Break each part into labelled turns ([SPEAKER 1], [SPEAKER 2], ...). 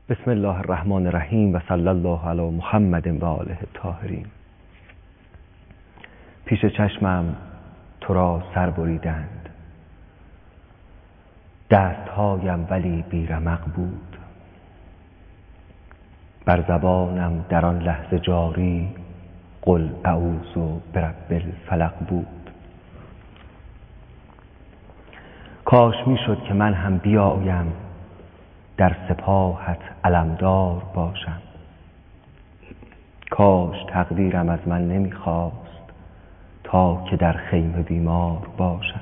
[SPEAKER 1] بسم الله الرحمن الرحیم و صلی الله علی محمد و آله الطاهرین. پیش چشمم تو را سر بریدند، دستهایم ولی بی رمق بود. بر زبانم در آن لحظه جاری قل اعوذ برب الفلق بود. کاش می شد که من هم بیایم در سپاهت علمدار باشم. کاش تقدیرم از من نمیخواست تا که در خیمه بیمار باشم.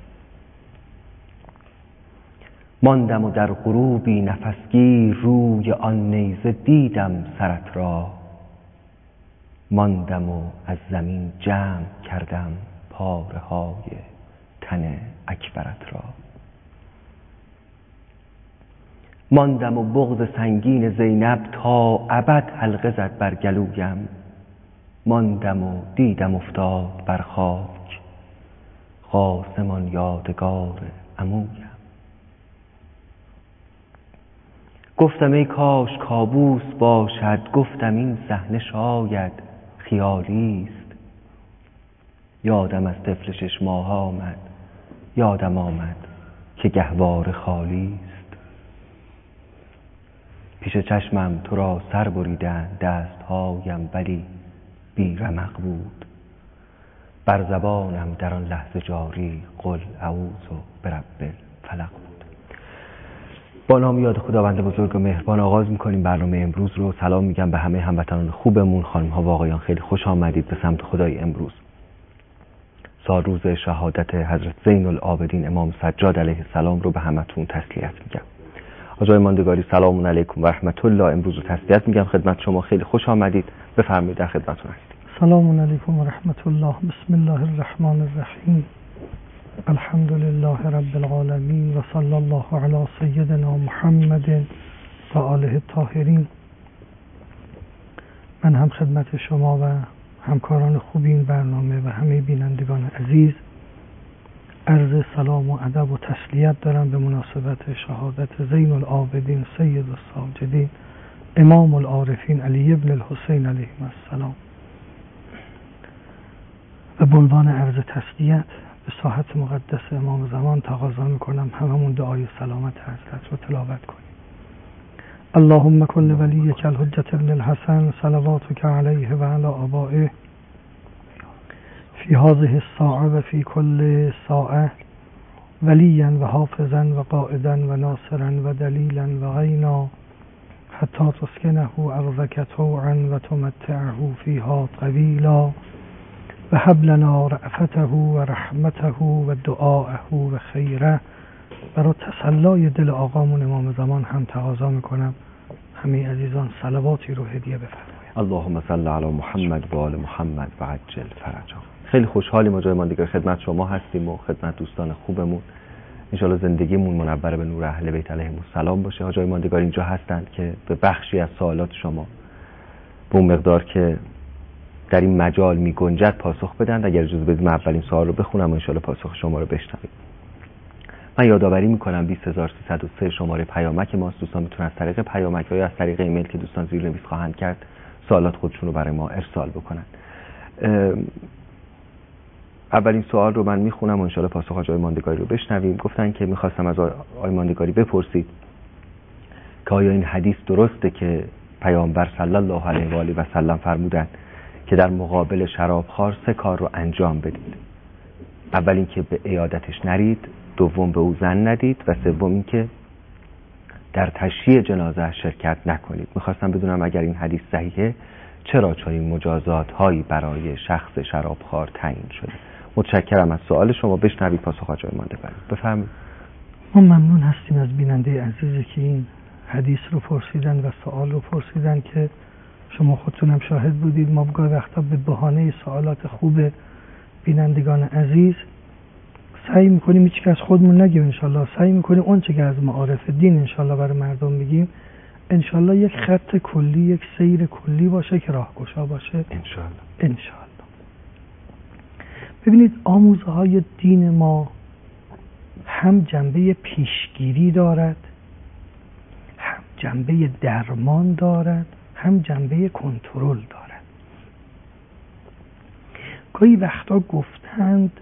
[SPEAKER 1] ماندم و در غروبی نفسگیر روی آن نیزه دیدم سرت را. ماندم و از زمین جمع کردم پاره های تن اکبرت را. ماندم و بغض سنگین زینب تا ابد حلقه زد بر گلویم. ماندم و دیدم افتاد بر خاک قاسم یادگار عمویم. گفتم ای کاش کابوس باشد، گفتم این صحنه شاید خیالی است. یادم از طفل 6 ماه آمد، یادم آمد که گهواره خالی است. پیش چشمم تو را سر بریدند، دستهایم ولی بی رمق بود. بر زبانم در آن لحظه جاری قل اعوذ برب الفلق بود. با نام یاد خداوند بزرگ و مهربان آغاز می‌کنیم برنامه امروز رو. سلام میگم به همه هموطنان خوبمون، خانم‌ها و آقایان، خیلی خوش آمدید به سمت خدای امروز. سال روز شهادت حضرت زین العابدین امام سجاد علیه السلام رو به همتون تسلیت میگم. آقای ماندگاری سلام علیکم و رحمت الله. امروز رو تسلیت میگم خدمت شما، خیلی خوش آمدید، بفرمایید، در خدمتتون هستیم.
[SPEAKER 2] سلام علیکم و رحمت الله. بسم الله الرحمن الرحیم. الحمد لله رب العالمین و صلی الله علی سیدنا محمد و آله الطاهرین. من هم خدمت شما و همکاران خوب این برنامه و همه بینندگان عزیز عرض سلام و ادب و تسلیت دارم به مناسبت شهادت زین العابدین سید الساجدین امام العارفین علی ابن الحسین علیه السلام. و به عنوان عرض تسلیت به ساحت مقدس امام زمان تقاضا میکنم هممون دعای سلامت حضرت رو تلاوت کنیم. اللهم کن ولیک الحجة ابن الحسن صلواتک علیه و علی آبائه فی هذه الساعه و فی کل ساعه ولیا و حافظا و قائدا و ناصرا و دلیلا و غینا حتی تسکنه ارضک طوعا و تمتعه فیها طویلا و هب لنا رأفته و رحمته و دعاءه و خیره. برای تسلای دل آقامون امام زمان هم تقاضا میکنم همه عزیزان صلواتی رو هدیه بفرمایید.
[SPEAKER 1] اللهم صل علی محمد و آل محمد و عجل فرجا. خیلی خوشحالیم آقای ماندگاری خدمت شما هستیم و خدمت دوستان خوبمون. انشالله زندگیمون منور به نور اهل بیت علیهم السلام باشه. آقای ماندگاری اینجا هستند که به بخشی از سوالات شما به اون مقدار که در این مجال می گنجد پاسخ بدن. اگر اجازه بدید من اولین سوال رو بخونم و انشالله پاسخ شما رو بشنویم. من یادآوری میکنم 20303 شماره پیامک ماست. دوستان میتونن از طریق پیامک یا از طریق ایمیل که دوستان زیرنویس خواهند کرد سوالات خودشون رو برای ما ارسال بکنن. اولین سوال رو من میخونم و انشالله پاسخ آقای ماندگاری رو بشنویم. گفتن که میخواستم از آقای ماندگاری بپرسید که آیا این حدیث درسته که پیامبر صلی الله علیه و آله و سلم فرمودن که در مقابل شرابخوار 3 کار رو انجام بدید. اول اینکه به عیادتش نرید، دوم به او زن ندید و سوم اینکه در تشییع جنازه شرکت نکنید. میخواستم بدونم اگر این حدیث صحیحه چرا چنین مجازات هایی برای شخص شرابخوار تعیین شده. متشکرم از سوال شما. بشنوید پاسخ آقای ماندگاری. بفرمایید.
[SPEAKER 2] ما ممنون هستیم از بیننده عزیزی که این حدیث رو پرسیدن و سوال رو پرسیدن که شما خودتونم شاهد بودید. ما گاهی وقتا به بهانه سوالات خوب بینندگان عزیز سعی میکنیم هیچ که از خودمون نگیم، انشالله سعی میکنیم اون چه که از معارف دین انشالله برای مردم بگیم انشالله یک خط کلی، یک سیر کلی باشه که راهگشا باشه انشالله. ببینید آموزه های دین ما هم جنبه پیشگیری دارد، هم جنبه درمان دارد، هم جنبه کنترل دارد. گاهی وقتا گفتند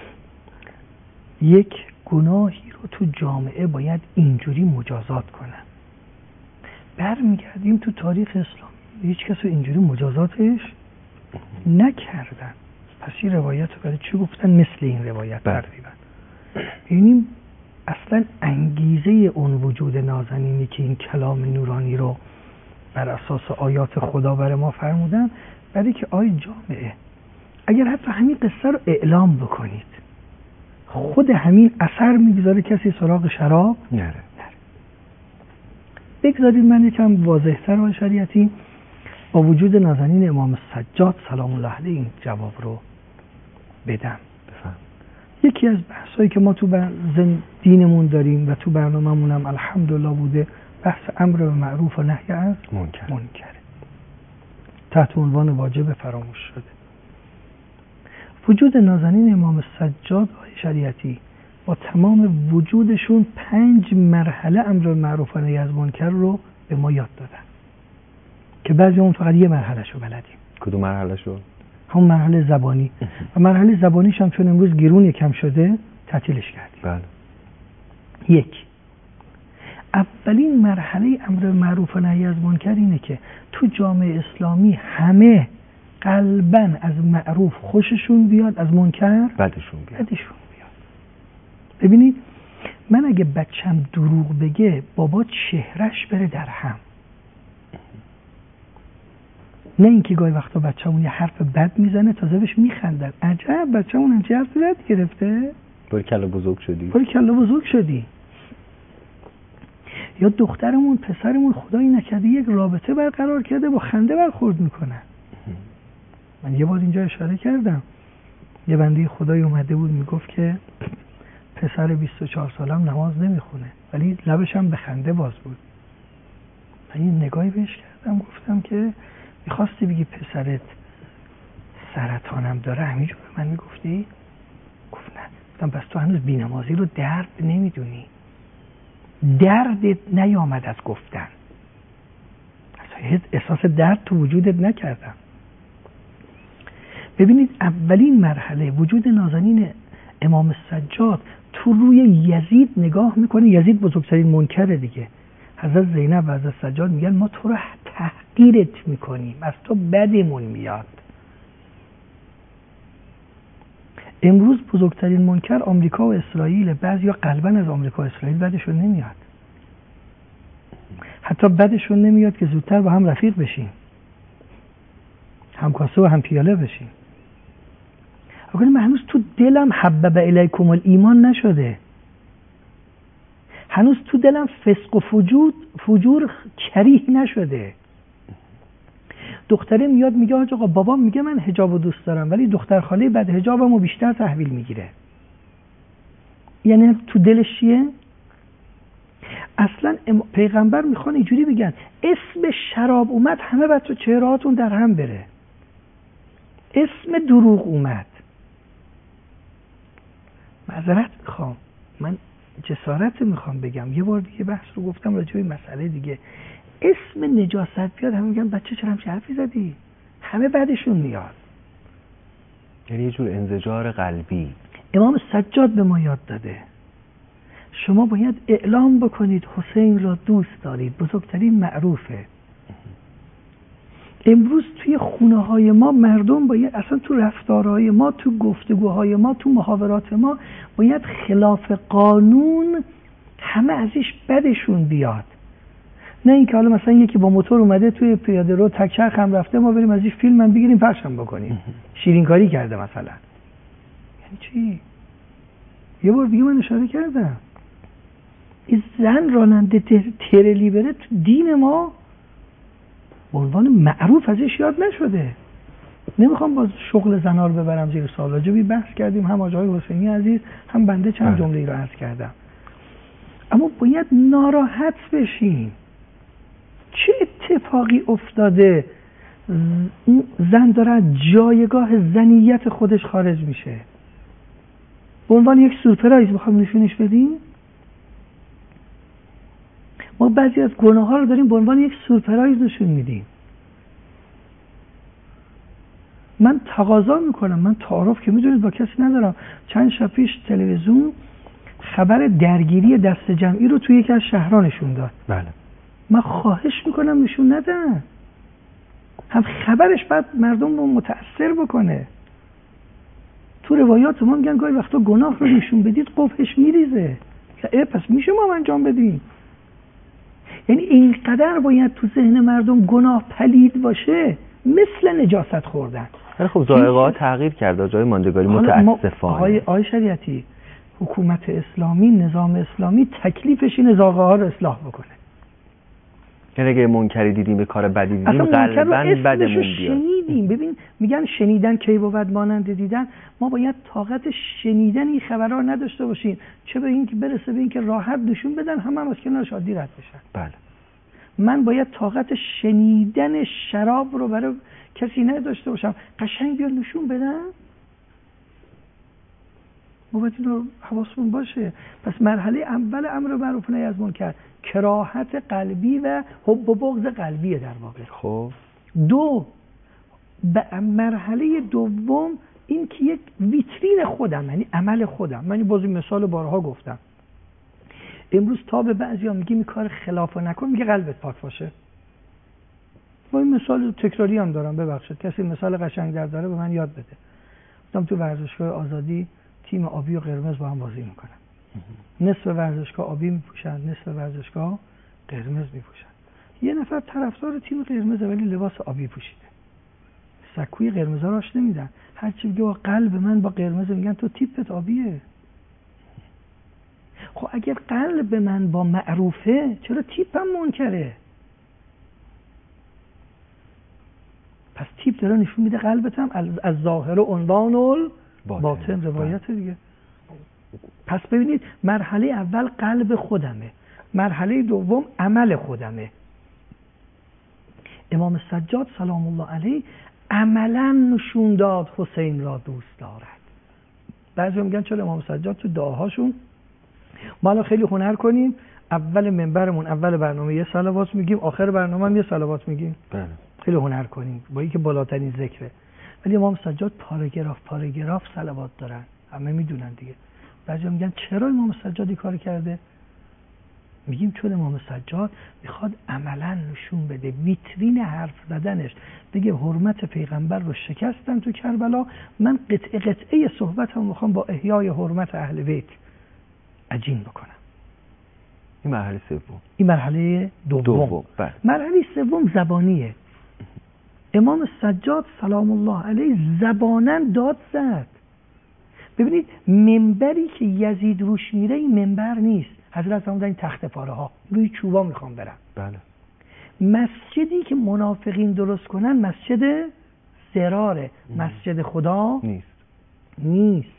[SPEAKER 2] یک گناهی رو تو جامعه باید اینجوری مجازات کنن. برمیگردیم تو تاریخ اسلام هیچ کس رو اینجوری مجازاتش نکردن. پس این روایت رو برای چی گفتن؟ مثل این روایت تقریبا. ببینیم اصلا انگیزه اون وجود نازنینی که این کلام نورانی رو بر اساس آیات خدا برای ما فرمودن، برای که جامعه اگر حتی همین قصه رو اعلام بکنید، خود همین اثر میگذاره کسی سراغ شراب نره. بگذارید من یکم واضح‌تر و شریعتی با وجود نازنین امام سجاد سلام الله علیه این جواب رو بدم. یکی از بحثایی که ما تو دینمون داریم و تو برنامه‌مون هم الحمدلله بوده، بحث امر به معروف و نهی از منکر تحت عنوان واجب فراموش شده. وجود نازنین امام سجاد شریعتی با تمام وجودشون 5 مرحله امر به معروف و نهی از منکر رو به ما یاد دادن که بعضی اون فقط یه مرحله شو بلدیم.
[SPEAKER 1] کدوم مرحله شو؟
[SPEAKER 2] همون مرحله زبانی. و مرحله زبانیش هم چون امروز گرون یکم شده تعطیلش کردیم.
[SPEAKER 1] بله.
[SPEAKER 2] یک، اولین مرحله امر به معروف و نهی از منکر اینه که تو جامعه اسلامی همه قلباً از معروف خوششون بیاد، از منکر بدشون بیاد. ببینید من اگه بچم دروغ بگه بابا چهرش بره در هم، نه اینکه گاهی وقتا بچه‌مون یه حرف بد میزنه تازه بهش میخندن. عجب بچه‌مون همچین حرفی بد گرفته؟
[SPEAKER 1] بارکلا بزرگ شدی.
[SPEAKER 2] یا دخترمون پسرمون خدایی نکرده یک رابطه برقرار کرده با خنده برخورد میکنن. من یه بار اینجا اشاره کردم، یه بنده خدایی اومده بود میگفت که پسر 24 سالم نماز نمیخونه ولی لبش هم به خنده باز بود. من یه نگاهی بهش کردم گفتم که میخواستی بگی پسرت سرطانم داره همینجور به من میگفتی؟ گفت نه. گفتم پس تو هنوز بی‌نمازی رو درد نمیدونی، دردت نیامد از گفتن، اصلا احساس درد تو وجودت نکردم. ببینید اولین مرحله وجود نازنین امام سجاد تو روی یزید نگاه میکنه. یزید بزرگترین منکره دیگه. حضرت زینب و حضرت سجاد میگن ما تو رو تحقیرت میکنیم، از تو بدمون میاد. امروز بزرگترین منکر آمریکا و اسرائیل. بعضیا قلباً از آمریکا و اسرائیل بدشون نمیاد، حتی بدشون نمیاد که زودتر با هم رفیق بشیم، هم کاسه و هم پیاله بشیم. اگر من هنوز تو دلم حبب الیکم الایمان نشده، هنوز تو دلم فسق و فجور کریه نشده. دختره میاد میگه آقا بابام میگه من حجابو دوست دارم ولی دختر خاله بعد حجابمو بیشتر تحویل میگیره. یعنی تو دلش چیه؟ اصلا پیغمبر میخوان اینجوری بگن اسم شراب اومد همه بچه چهرهاتون در هم بره، اسم دروغ اومد. معذرت میخوام، من جسارت میخوام بگم، یه بار دیگه بحث رو گفتم راجع به مسئله دیگه، اسم نجاست بیاد همه میگن بچه چرا همچه حرفی زدی، همه بعدشون میاد.
[SPEAKER 1] یعنی یه جور انزجار قلبی
[SPEAKER 2] امام سجاد به ما یاد داده شما باید اعلام بکنید حسین را دوست دارید، بزرگترین معروفه. امروز توی خونه های ما مردم باید اصلا تو رفتارهای ما، تو گفتگوهای ما، تو محاورات ما باید خلاف قانون همه ازش بدشون بیاد. نه اینکه حالا مثلا یکی با موتور اومده توی پیاده رو تکچرخ هم رفته ما بریم ازش فیلم هم بگیریم پخشم بکنیم، شیرین کاری کرده مثلا. یعنی چی؟ یه بار دیگه من اشاره کردم این زن راننده ترلی بره تو دین ما به عنوان معروف ازش یاد نشده. نمیخوام باز شغل زنا رو ببرم زیر سوال، راجبی بحث کردیم هم آقای حسینی عزیز هم بنده چند جمله ای رو عرض کردم. اما باید ناراحت بشین چه اتفاقی افتاده، زن داره جایگاه زنیت خودش خارج میشه. به عنوان یک سورپرایز بخوام نشونش بدیم. ما بعضی از گناه ها رو داریم به عنوان یک سورپرایز نشون میدیم. من تقاضا میکنم، من تعارف که میدونید با کسی ندارم، چند شب پیش تلویزیون خبر درگیری دست جمعی رو توی یکی از شهرها نشون داد.
[SPEAKER 1] بله.
[SPEAKER 2] من خواهش میکنم نشون ندن. هم خبرش بعد مردم رو متأثر بکنه. تو روایات ما میگن گاهی وقتا گناه رو نشون بدید قبحش میریزه. پس میشه ما انجام بدیم. یعنی اینقدر باید تو ذهن مردم گناه پلید باشه مثل نجاست خوردن.
[SPEAKER 1] خب ذائقه ها تغییر کرده، جای ماندگاری متاسفانه.
[SPEAKER 2] آقای شریعتی، حکومت اسلامی، نظام اسلامی تکلیفش این ذائقه ها رو اصلاح بکنه.
[SPEAKER 1] یعنی اگه منکری دیدیم، به کار بدی دیدیم، غالبا بدمون بیاد.
[SPEAKER 2] شنیدیم. ببین میگن شنیدن کی بود مانند دیدن. ما باید طاقت شنیدن این خبرها رو نداشته باشیم، چه به این که برسه به این که راحت نشون بدن هم از کنارش عادی رد بشن.
[SPEAKER 1] بله. من
[SPEAKER 2] باید طاقت شنیدن شراب رو برای کسی نداشته باشم، قشنگ بیا نشون بدن. ما باید این رو حواسمون باشه. پس مرحله اول امر معروف و نهی از منکر کراهت قلبی و حب و بغض قلبیه در واقع.
[SPEAKER 1] خب
[SPEAKER 2] دو، مرحله دوم این که یک ویترین خودم، یعنی عمل خودم. من باز این مثال بارها گفتم. امروز تا به بعضیا میگیم کار خلافو نکن، میگه قلبت پاک باشه. با این مثال تکراری هم دارم، ببخشید کسی مثال قشنگ در داره به من یاد بده. گفتم تو ورزشگاه آزادی تیم آبی و قرمز با هم بازی میکنن. نصف ورزشگاه آبی میپوشن، نصف ورزشگاه قرمز میپوشن. یه نفر طرفدار تیم قرمز ولی لباس آبی پوشیده. سکوی قرمزا راش نمیدن. هر چی بگه قلب من با قرمز، میگن تو تیپت آبیه. خب اگر قلب من با معروفه چرا تیپم منکره؟ پس تیپ داره نشون میده قلبت هم از ظاهر و عنوان باطن روایت دیگه. پس ببینید مرحله اول قلب خودمه، مرحله دوم عمل خودمه. امام سجاد سلام الله علیه عملا نشون داد حسین را دوست دارد. بعضی میگن چرا امام سجاد تو دعاهاشون ما الان خیلی هنر کنیم، اول منبرمون اول برنامه یه صلوات میگیم، آخر برنامه هم یه صلوات میگیم.
[SPEAKER 1] بله.
[SPEAKER 2] خیلی هنر کنیم با اینکه بالاترین ذکره. ولی امام سجاد پاراگراف صلوات دارن، همه میدونن دیگه. بعضی میگن چرا امام سجاد این کار کرده؟ میگیم چون امام سجاد میخواد عملا نشون بده، ویترین حرف زدنش بگه حرمت پیغمبر رو شکستن تو کربلا، من قطعه صحبتم میخوام با احیای حرمت اهل بیت عجین بکنم.
[SPEAKER 1] این مرحله سوم.
[SPEAKER 2] این مرحله دوم. مرحله سوم زبانیه. امام سجاد سلام الله علیه زبانن داد زد. ببینید منبری که یزید روش میره این منبر نیست. حضرت فرمودن این تخت پاره ها روی چوبا میخوام برم.
[SPEAKER 1] بله.
[SPEAKER 2] مسجدی که منافقین درست کنن مسجد ضراره، مسجد خدا نیست.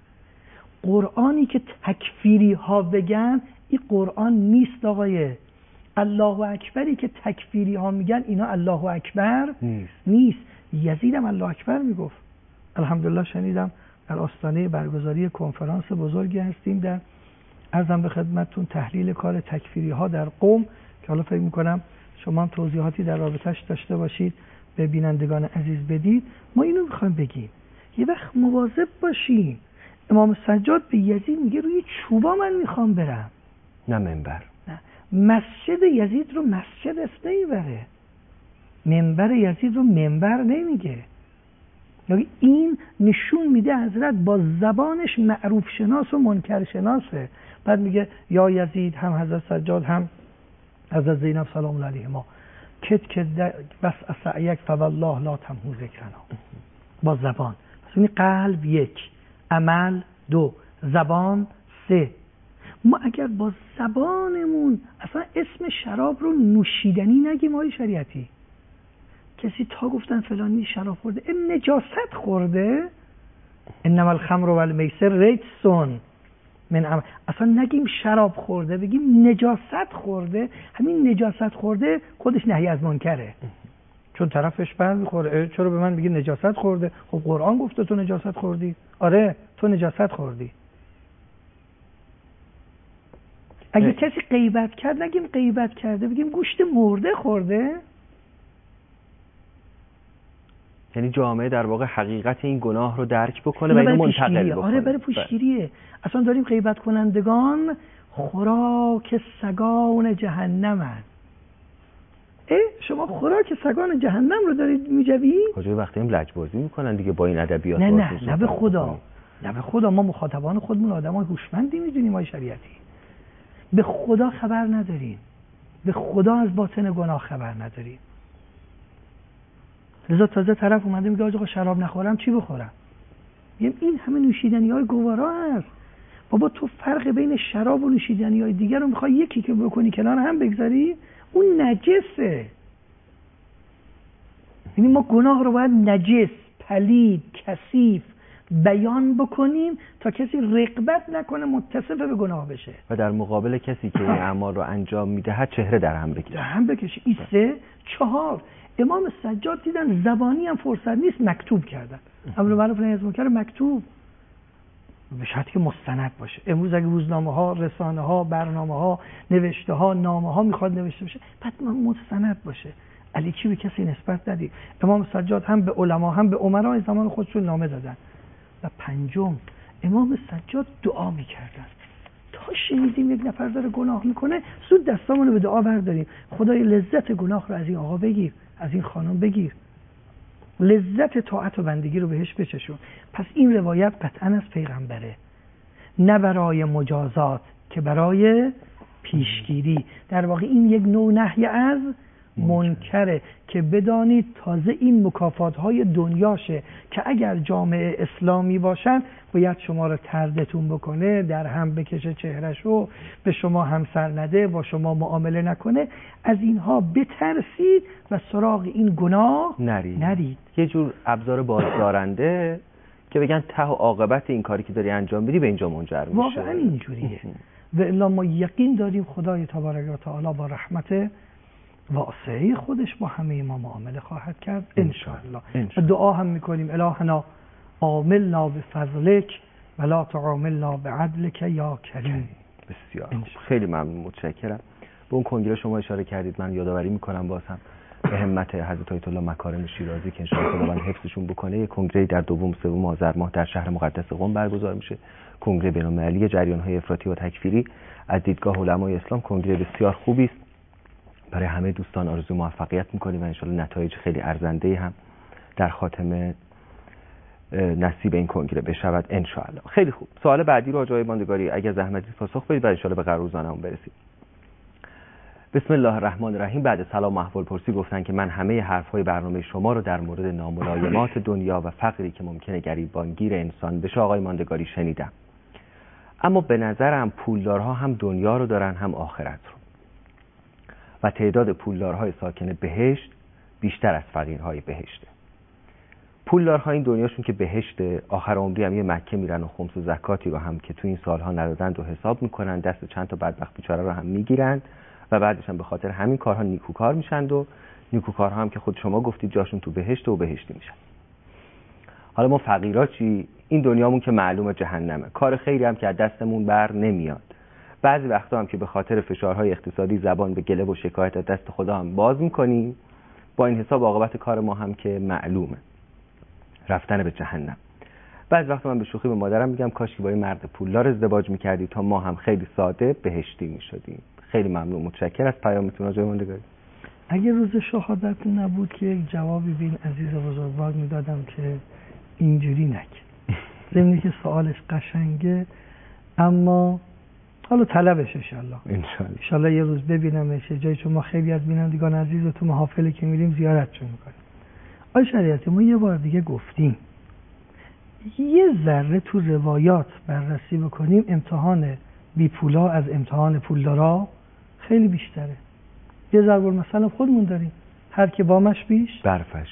[SPEAKER 2] قرآنی که تکفیری ها بگن این قرآن نیست آقای. الله اکبری که تکفیری ها میگن اینا الله اکبر نیست. یزید هم الله اکبر میگفت. الحمدلله شنیدم در آستانه برگزاری کنفرانس بزرگی هستیم در عرضم به خدمتتون تحلیل کار تکفیری ها در قم که حالا فکر میکنم شما هم توضیحاتی در رابطش داشته باشید به بینندگان عزیز بدید. ما اینو میخوایم بگیم یه وقت مواظب باشیم. امام سجاد به یزید میگه روی چوبا من میخوام برم،
[SPEAKER 1] نه منبر.
[SPEAKER 2] نه مسجد یزید رو مسجد اسم نمیبره، منبر یزید رو منبر نمیگه. یعنی این نشون میده حضرت با زبانش معروف شناس و منکر شناسه. بعد میگه یا یزید، هم حضرت سجاد هم حضرت زینب سلام الله علیهما کت بس اسعیک فوالله لا تمحو ذکرنا. با زبان. پس این قلب یک، عمل دو، زبان سه. ما اگر با زبانمون اصلا اسم شراب رو نوشیدنی نگیم آقای شریعتی، کسی تا گفتن فلانی شراب خورده این نجاست خورده، انما الخمر والمیسر رجسون من اصلا نگیم شراب خورده، بگیم نجاست خورده. همین نجاست خورده خودش نهی از منکره، چون طرفش بند میخوره. چرا به من میگی نجاست خورده؟ خب قرآن گفته تو نجاست خوردی. آره تو نجاست خوردی. اگه کسی غیبت کرد نگیم غیبت کرده، بگیم گوشت مرده خورده.
[SPEAKER 1] یعنی جامعه در واقع حقیقت این گناه رو درک بکنه و اینو منتقل بکنه.
[SPEAKER 2] آره برای پوشگیریه. اصلا داریم غیبت کنندگان خوراک سگان جهنمن. شما خوراک سگان جهنم رو دارید میجوید؟
[SPEAKER 1] کجای وقتی هم لجبازی میکنن دیگه با این ادبیات.
[SPEAKER 2] نه به خدا، نه به خدا. ما مخاطبان خودمون آدمای هوشمندی میدونیم، ما شریعتی به خدا خبر نداریم، به خدا از باطن گناه خبر نداریم. لذا تازه طرف اومده میگه آقا شراب نخورم چی بخورم؟ میگم این همه نوشیدنی‌های گوارا هست. بابا تو فرق بین شراب و نوشیدنی‌های دیگر رو میخوای یکی که بکنی کنار هم بگذاری؟ اون نجسه. یعنی ما گناه رو باید نجس، پلید، کثیف بیان بکنیم تا کسی رغبت نکنه متصف به گناه بشه
[SPEAKER 1] و در مقابل کسی که این اعمال رو انجام میده چهره در هم بکشه.
[SPEAKER 2] این 3 4 امام سجاد دیدن زبانی هم فرصت نیست، مکتوب کردن. امر معروف نهی از منکر مکتوب، به شرطی که مستند باشه. امروز اگه روزنامه ها، رسانه ها، برنامه ها، نوشته ها، نامه ها میخواد نوشته بشه، بعد مستند باشه. علی چی به کسی نسبت ندید. امام سجاد هم به علما هم به امرای زمان خودشون نامه دادن. و 5 امام سجاد دعا میکردن. تا شنیدیم یک نفر داره گناه میکنه زود دستامونو به دعا برداریم. خدای لذت گناه رو از این آقا بگیر، از این خانم بگیر، لذت طاعت و بندگی رو بهش بچشون. پس این روایت قطعا از پیغمبره، نه برای مجازات که برای پیشگیری. در واقع این یک نوع نهی از منکره که بدانید تازه این مکافات‌های دنیاشه که اگر جامعه اسلامی باشن باید شما رو طردتون بکنه، در هم بکشه چهرهشو، به شما همسر نده، با شما معامله نکنه. از اینها بترسید و سراغ این گناه نرید.
[SPEAKER 1] یه جور ابزار بازدارنده که بگن ته و عاقبت این کاری که داری انجام میدی به اینجا منجر میشه.
[SPEAKER 2] واقعا اینجوریه. و الا ما یقین داریم خدای تبارک و تعالی با رحمت واسعه خودش با همه ما معامله خواهد کرد انشاءالله. دعا هم میکنیم الهنا عاملنا بفضلک ولا تعاملنا بعدلک یا کریم.
[SPEAKER 1] بسیار خیلی ممنون، متشکرم. به اون کنگره شما اشاره کردید، من یادآوری میکنم باز هم به همت حضرت آیت الله مکارم شیرازی که انشاءالله خداوند حفظشون بکنه. یک کنگره در 2-3 آذر ماه در شهر مقدس قم برگزار میشه. کنگره بین‌المللی جریان‌های افراطی و تکفیری از دیدگاه علمای اسلام. کنگره بسیار خوبی است. برای همه دوستان آرزوی موفقیت میکنیم و انشالله نتایج خیلی ارزنده هم در خاتمه نصیب این کنگره بشود انشالله. خیلی خوب. سوال بعدی رو آقای ماندگاری اگر زحمتی پاسخ بدید بعد انشالله به قراردادمون برسیم. بسم الله الرحمن الرحیم. بعد سلام و احوالپرسی گفتن که من همه حرفهای برنامه شما رو در مورد ناملایمات دنیا و فقری که ممکنه گریبانگیر انسان بشه آقای ماندگاری شنیدم، اما به نظرم پولدارها هم دنیا رو دارن هم آخرت رو و تعداد پولدارهای ساکن بهشت بیشتر از فقیرهای بهشته. پولدارها این دنیاشون که بهشته، آخر عمری هم یه مکه میرن و خمس و زکاتی رو هم که تو این سالها ندادند و حساب میکنن، دست چند تا بدبخت بیچاره رو هم میگیرن و بعدش هم به خاطر همین کارها نیکوکار میشن و نیکوکارها هم که خود شما گفتید جاشون تو بهشت و بهشتی میشن. حالا ما فقیرها چی؟ این دنیامون که معلومه جهنمه، کار خیری هم که از دستمون بر نمیاد. بعضی وقتا هم که به خاطر فشارهای اقتصادی زبان به گله و شکایت از دست خدا هم باز میکنیم، با این حساب عاقبت کار ما هم که معلومه، رفتن به جهنم. بعضی وقتا من به شوخی به مادرم میگم کاش که با این مرد پولدار ازدواج میکردی تا ما هم خیلی ساده بهشتی میشدیم. خیلی ممنون، متشکرم از پیامتون آقای ماندگاری.
[SPEAKER 2] اگه روز شهادت نبود که یک جوابی به این عزیز بزرگوار میدادم که اینجوری نکن. ضمن که سوالش قشنگه اما حالا طلبش انشالله یه روز ببینمش جایی، چون ما خیلی از بینندگان عزیز تو محافلی که میریم زیارتشون میکنیم. آی شریعتی ما یه بار دیگه گفتیم یه ذره تو روایات بررسی بکنیم امتحان بی پولا از امتحان پولدارا خیلی بیشتره. یه ضرب المثل خودمون داریم، هر که وامش بیش
[SPEAKER 1] برفش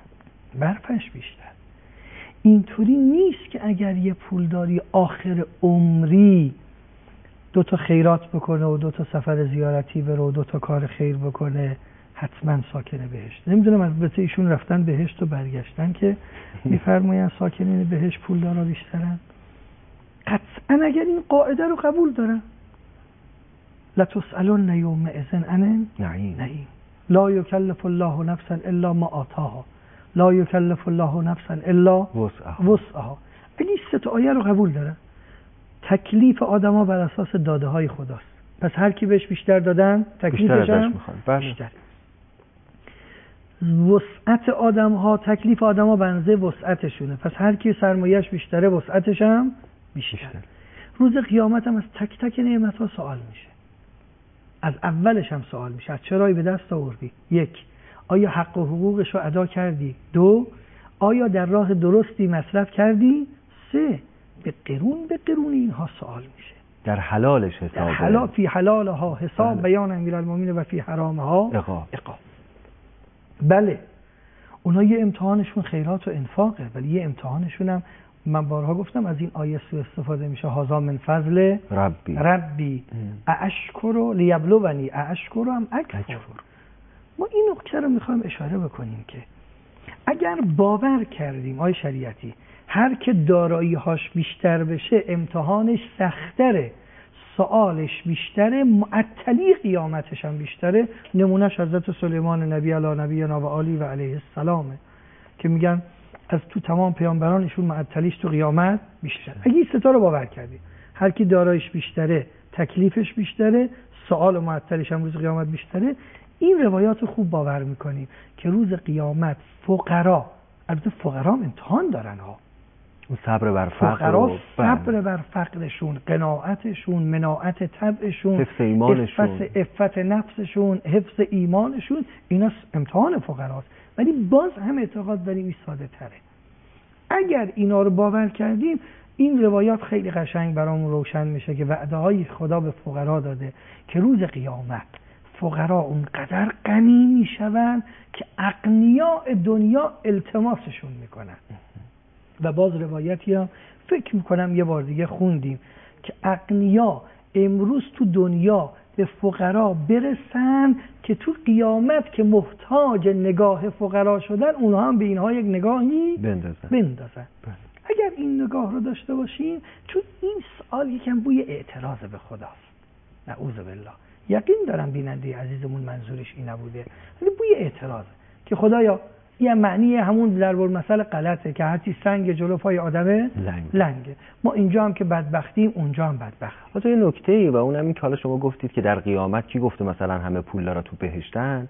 [SPEAKER 2] بیشتر. اینطوری نیست که اگر یه پولداری آخر عمری 2 تا خیرات بکنه و 2 تا سفر زیارتی بره و 2 تا کار خیر بکنه حتما ساکن بهشت. نمیدونم البته ایشون رفتن بهشت و برگشتن که میفرماین ساکنین بهشت پولدارا بیشترن. قطعا اگر این قاعده رو قبول دارن لتسألن یومئذ عن
[SPEAKER 1] نعیم.
[SPEAKER 2] لا یکلف الله نفسا الا ما آتاها لا یکلف الله نفسا الا وسعها. اگه این 3 آیه رو قبول داره، تکلیف آدما بر اساس داده های خداست، پس هر کی بهش بیشتر دادن تکلیفش هم بیشتره. وسعت آدم ها، تکلیف آدم ها بنزه وسعتشونه، پس هر کی سرمایه‌اش بیشتره وسعتش هم بیشتره. روز قیامت هم از تک تک نعمت ها سوال میشه، از اولش هم سوال میشه، از چرایی به دست آوردی؟ 1. آیا حق و حقوقش رو ادا کردی؟ 2. آیا در راه درستی مصرف کردی؟ 3. به قرون اینها سوال میشه.
[SPEAKER 1] در حلالش حساب،
[SPEAKER 2] فی حلالها حساب، بیان امیرالمومنین و فی حرامها عقاب. بله اونا یه امتحانشون خیرات و انفاقه، ولی یه امتحانشون هم من بارها گفتم از این آیه سوء استفاده میشه. هذا من فضل ربی اشکر لیبلونی اشکر ام اکفر. ما این نکته رو میخوایم اشاره بکنیم که اگر باور کردیم آیه شریعتی هر که دارایی‌هاش بیشتر بشه امتحانش سخت‌تره، سوالش بیشتره، معطلی قیامتش هم بیشتره. نمونهش حضرت سلیمان نبی علی نبینا و آله و علیه السلامه که میگن از تو تمام پیامبرانشون معطلیش تو قیامت بیشتره. اگه این 3 رو باور کردی هر کی داراییش بیشتره تکلیفش بیشتره، سوال و معطلیش هم روز قیامت بیشتره، این روایات خوب باور میکنیم که روز قیامت فقرا، البته فقرا امتحان دارن ها،
[SPEAKER 1] صبر بر
[SPEAKER 2] فقرا صبر بر فقرشون، قناعتشون، مناعت طبعشون،
[SPEAKER 1] حفظ ایمانشون،
[SPEAKER 2] عفت نفسشون، حفظ ایمانشون، اینا امتحان فقراست. ولی باز هم اعتقاد داریم این ساده تره. اگر اینا رو باور کردیم این روایات خیلی قشنگ برامون روشن میشه که وعده های خدا به فقرا داده که روز قیامت فقرا اونقدر غنی میشون که اغنیاء دنیا التماسشون میکنن. و باز روایتی هم فکر میکنم یه بار دیگه خوندیم که اغنیا امروز تو دنیا به فقرا برسن که تو قیامت که محتاج نگاه فقرا شدن اونها هم به اینها یک نگاهی بندازن. اگر این نگاه رو داشته باشیم، چون این سوال یکم بوی اعتراض به خداست، نعوذ بالله، یقین دارم بیننده عزیزمون منظورش این نبوده، ولی بوی اعتراضه که خدایا یه معنی همون ضرب المثل غلطه که هرچی سنگ جلو پای آدمه لنگه. ما اینجا هم که بدبختیم اونجا هم بدبخت.
[SPEAKER 1] حتی یه نکته‌ای و اونم این که حالا شما گفتید که در قیامت کی گفته مثلا همه پولدارا تو بهشتن،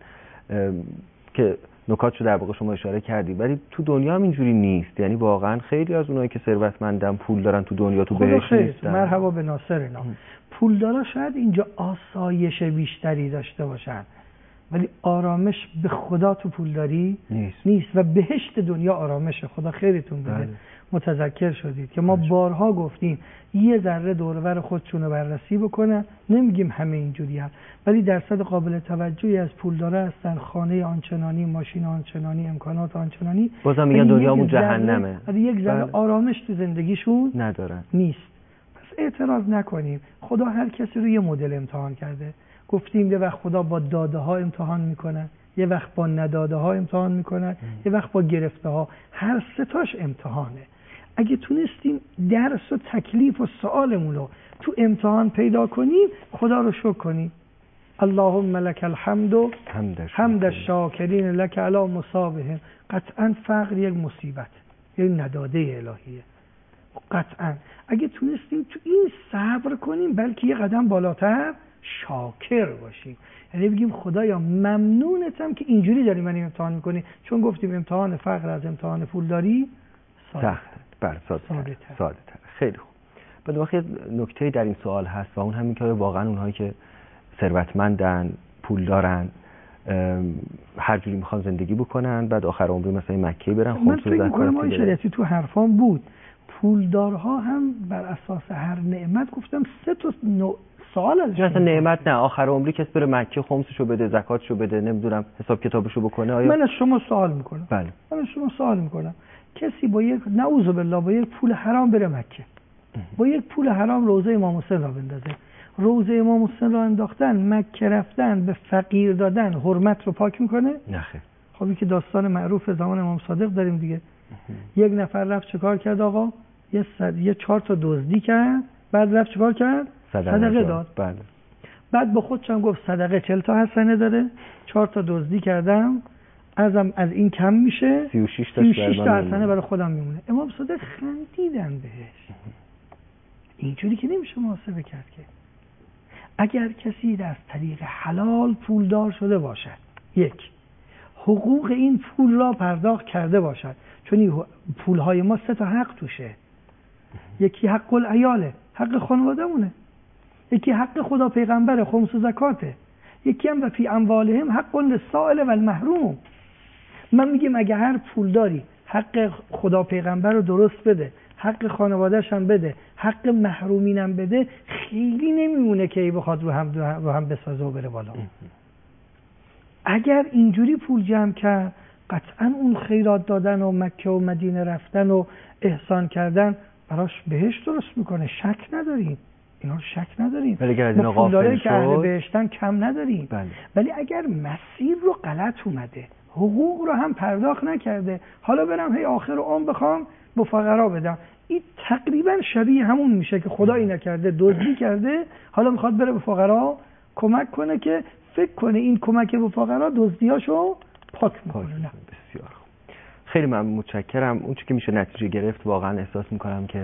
[SPEAKER 1] که نکاتشو در واقع شما اشاره کردی، ولی تو دنیا هم اینجوری نیست. یعنی واقعا خیلی از اونایی که ثروتمندن پول دارن تو دنیا تو بهشت نیستن.
[SPEAKER 2] مرحبا به ناصرنا. پولدارا شاید اینجا آسایش بیشتری داشته باشن، ولی آرامش به خدا تو پولداری نیست و بهشت دنیا آرامشه. خدا خیرتون بده. متذکر شدید که ما بارها گفتیم یه ذره دور و بر خودشون رو بررسی بکنن. نمیگیم همه اینجوری هست، ولی درصد قابل توجهی از پولدارا هستن، خانه آنچنانی، ماشین آنچنانی، امکانات آنچنانی،
[SPEAKER 1] بازم میگن دنیامون جهنمه،
[SPEAKER 2] ولی یک ذره آرامش تو زندگیشون
[SPEAKER 1] ندارن.
[SPEAKER 2] نیست. پس اعتراض نکنیم. خدا هر کسی رو یه مدل امتحان کرده. گفتیم یه وقت خدا با داده ها امتحان میکنه، یه وقت با نداده ها امتحان میکنه، یه وقت با گرفته ها. هر 3 تاش امتحانه. اگه تونستیم درس و تکلیف و سوالمون رو تو امتحان پیدا کنیم، خدا رو شکر کنیم. اللهم لك الحمد حمد الشاکرین لك علی مصابهم. قطعا فقر یک مصیبت، یک نداده الهیه. قطعا اگه تونستیم تو این صبر کنیم، بلکه یه قدم بالاتر شاکر باشیم. یعنی بگیم خدایا ممنونتم که اینجوری داری من امتحان میکنی، چون گفتیم امتحان فقر از امتحان پولداری ساده تر.
[SPEAKER 1] خیلی خوب. بعد واقعا نکته در این سوال هست و اون همین که واقعا اونهایی که ثروتمندن، پول دارن، هر جوری میخوان زندگی بکنن، بعد آخر عمری مثلا مکه برن،
[SPEAKER 2] من فکر میکنم ما شریعتی تو حرفان بود، پولدارها هم بر اساس هر نعمت گفتم 3 تا سوال ازش
[SPEAKER 1] مثلا نعمت نه، آخر عمری کس بره مکه خمسشو بده، زکاتشو بده، نمیدونم حساب کتابشو بکنه. آیا
[SPEAKER 2] من از شما سوال میکنم؟
[SPEAKER 1] بله.
[SPEAKER 2] من از شما سوال میکنم، کسی با یک نعوذ بالله با یک پول حرام بره مکه، با یک پول حرام روضه امام حسین را بندازه، روضه امام حسین را انداختن، مکه رفتن، به فقیر دادن، حرمت رو پاک میکنه؟
[SPEAKER 1] نه خیر.
[SPEAKER 2] خب این که داستان معروف زمان امام صادق داریم دیگه. یک نفر رفت چیکار کرد آقا؟ یه 4 تا دزدی کرد، بعد رفت چیکار کرد؟ صدقه داد.
[SPEAKER 1] بله.
[SPEAKER 2] بعد با خودشم گفت صدقه 40 تا حسنه داره، 4 تا دزدی کردم، از این کم میشه
[SPEAKER 1] 36
[SPEAKER 2] تا حسنه برای خودم میمونه. امام صادق خندیدن بهش. اینجوری که نمیشه محاسبه کرد که اگر کسی از طریق حلال پولدار شده باشد، یک، حقوق این پول را پرداخت کرده باشد، چون این پولهای ما 3 تا حق توشه. یکی حق العیاله، حق خانواده‌مونه، یکی حق خدا پیغمبر خمس و زکاته، یکی هم و فی اموالهم حق للسائل و المحروم. من میگم اگه هر پولداری حق خدا پیغمبر رو درست بده، حق خانواده‌ش هم بده، حق محرومینم بده، خیلی نمیمونه که ای بخواد رو هم بسازه و بره بالا. اگر اینجوری پول جمع کرد، قطعا اون خیرات دادن و مکه و مدینه رفتن و احسان کردن براش بهشت درست میکنه، شک نداریم، اینا رو شک نداریم.
[SPEAKER 1] ولی اگر از اینا غافل شد،
[SPEAKER 2] که اهل بهشتن کم نداریم.
[SPEAKER 1] بله.
[SPEAKER 2] ولی اگر مسیر رو غلط اومده، حقوق رو هم پرداخت نکرده، حالا برم هی آخر عمر بخوام به فقرا بدم، این تقریبا شبیه همون میشه که خدایی نکرده دزدی کرده، حالا میخواد بره به فقرا کمک کنه که فکر کنه این کمک به فقرا دزدیاشو پاک میکنه.
[SPEAKER 1] بسیار خوب، خیلی متشکرم. اون چیزی که میشه نتیجه گرفت، واقعا احساس میکنم که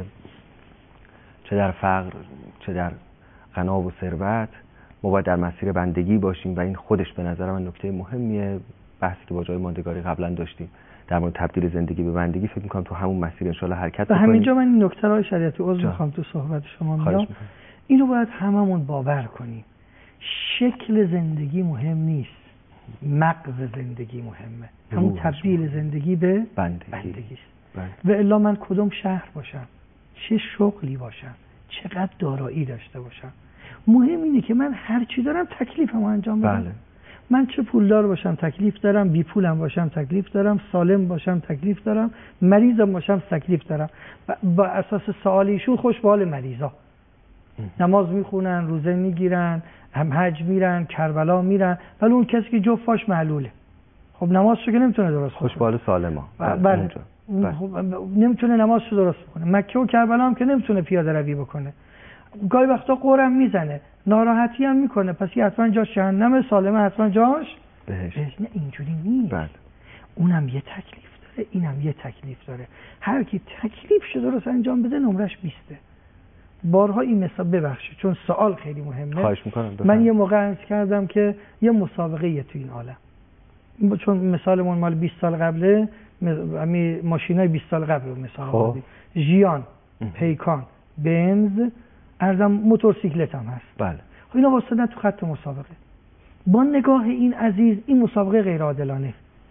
[SPEAKER 1] چه در فقر چه در غنا و ثروت ما باید در مسیر بندگی باشیم و این خودش به نظر من نکته مهمیه. بحثی که با جای ماندگاری قبلا داشتیم در مورد تبدیل زندگی به بندگی، فکر میکنم تو همون مسیر انشالله حرکت بکنیم.
[SPEAKER 2] همینجا من این نکته رو شریعتی عذر میخوام تو صحبت شما میام، اینو باید هممون باور کنیم. شکل زندگی مهم نیست، مغز زندگی مهمه. همون تبدیل زندگی به بندگی است. و الا من کدوم شهر باشم، چه شغلی باشم، چقدر دارایی داشته باشم، مهم اینه که من هر چی دارم تکلیفمو انجام بدم.
[SPEAKER 1] بله.
[SPEAKER 2] من چه پولدار باشم تکلیف دارم، بی پولم باشم تکلیف دارم، سالم باشم تکلیف دارم، مریضم باشم تکلیف دارم. با اساس سوال ایشون خوش به حال مریضا، نماز میخونن، روزه میگیرن، هم حج میرن، کربلا میرن، ولی اون کسی که جفاش معلوله، خب نمازشو که نمیتونه درست کنه.
[SPEAKER 1] خوش به حال سالما.
[SPEAKER 2] بله. نمیتونه نمازشو درست کنه. مکه و کربلا هم که نمیتونه پیاده روی بکنه. گاهی وقتا قرم میزنه، ناراحتی هم میکنه، پس یه حتما جاش جهنمه، سالمه حتما جاش بهشت. نه اینجوری نیست.
[SPEAKER 1] بله.
[SPEAKER 2] اونم یه تکلیف داره، اینم یه تکلیف داره. هر کی تکلیفشو درست انجام بده نمرش 20. بارها این مثال ببخشید چون سوال خیلی مهمه.
[SPEAKER 1] خواهش میکنم.
[SPEAKER 2] من یه موقع عرض کردم که یه مسابقه یه تو این عالم، چون مثالمون مال 20 سال قبله، همین ماشینای 20 سال قبل رو مثال آوردیم. ژیان، پیکان، بنز، ارزم موتورسیکلت هم هست.
[SPEAKER 1] بله.
[SPEAKER 2] خب اینا واسطه تو خط مسابقه. با نگاه این عزیز این مسابقه غیر عادلانه،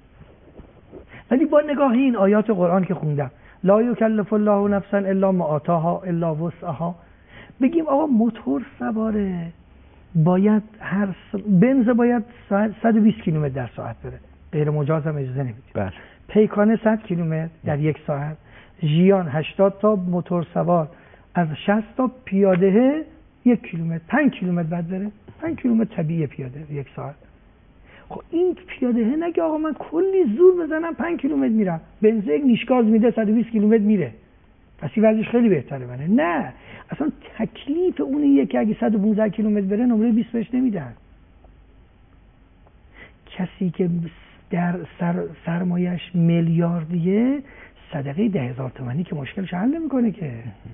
[SPEAKER 2] ولی با نگاه این آیات قرآن که خوندم، لا یکلف الله نفسا الا ما آتاها الا وسعها، بگیم آقا موتور سواره باید بنز باید 120 کیلومتر در ساعت بره، غیر مجاز هم اجازه نمیده.
[SPEAKER 1] بله.
[SPEAKER 2] پیکانه 100 کیلومتر در یک ساعت، ژیان 80 تا موتور سوار از 60 تا پیاده 1 کیلومتر، 5 کیلومتر بعد بره، 5 کیلومتر طبیعی پیاده یک ساعت. خب این پیاده نگه آقا من کلی زور بزنم 5 کیلومتر میرم، بنزین نیشگاز میده 120 کیلومتر میره، پس این وضعش خیلی بهتره منه. نه، اصلا تکلیف اونیه که اگه 115 کیلومتر بره نمره 20 بهش نمیدن. کسی که در سرمایش میلیاردیه، صدقه 10,000 تومانی که مشکلش حل نمیکنه که.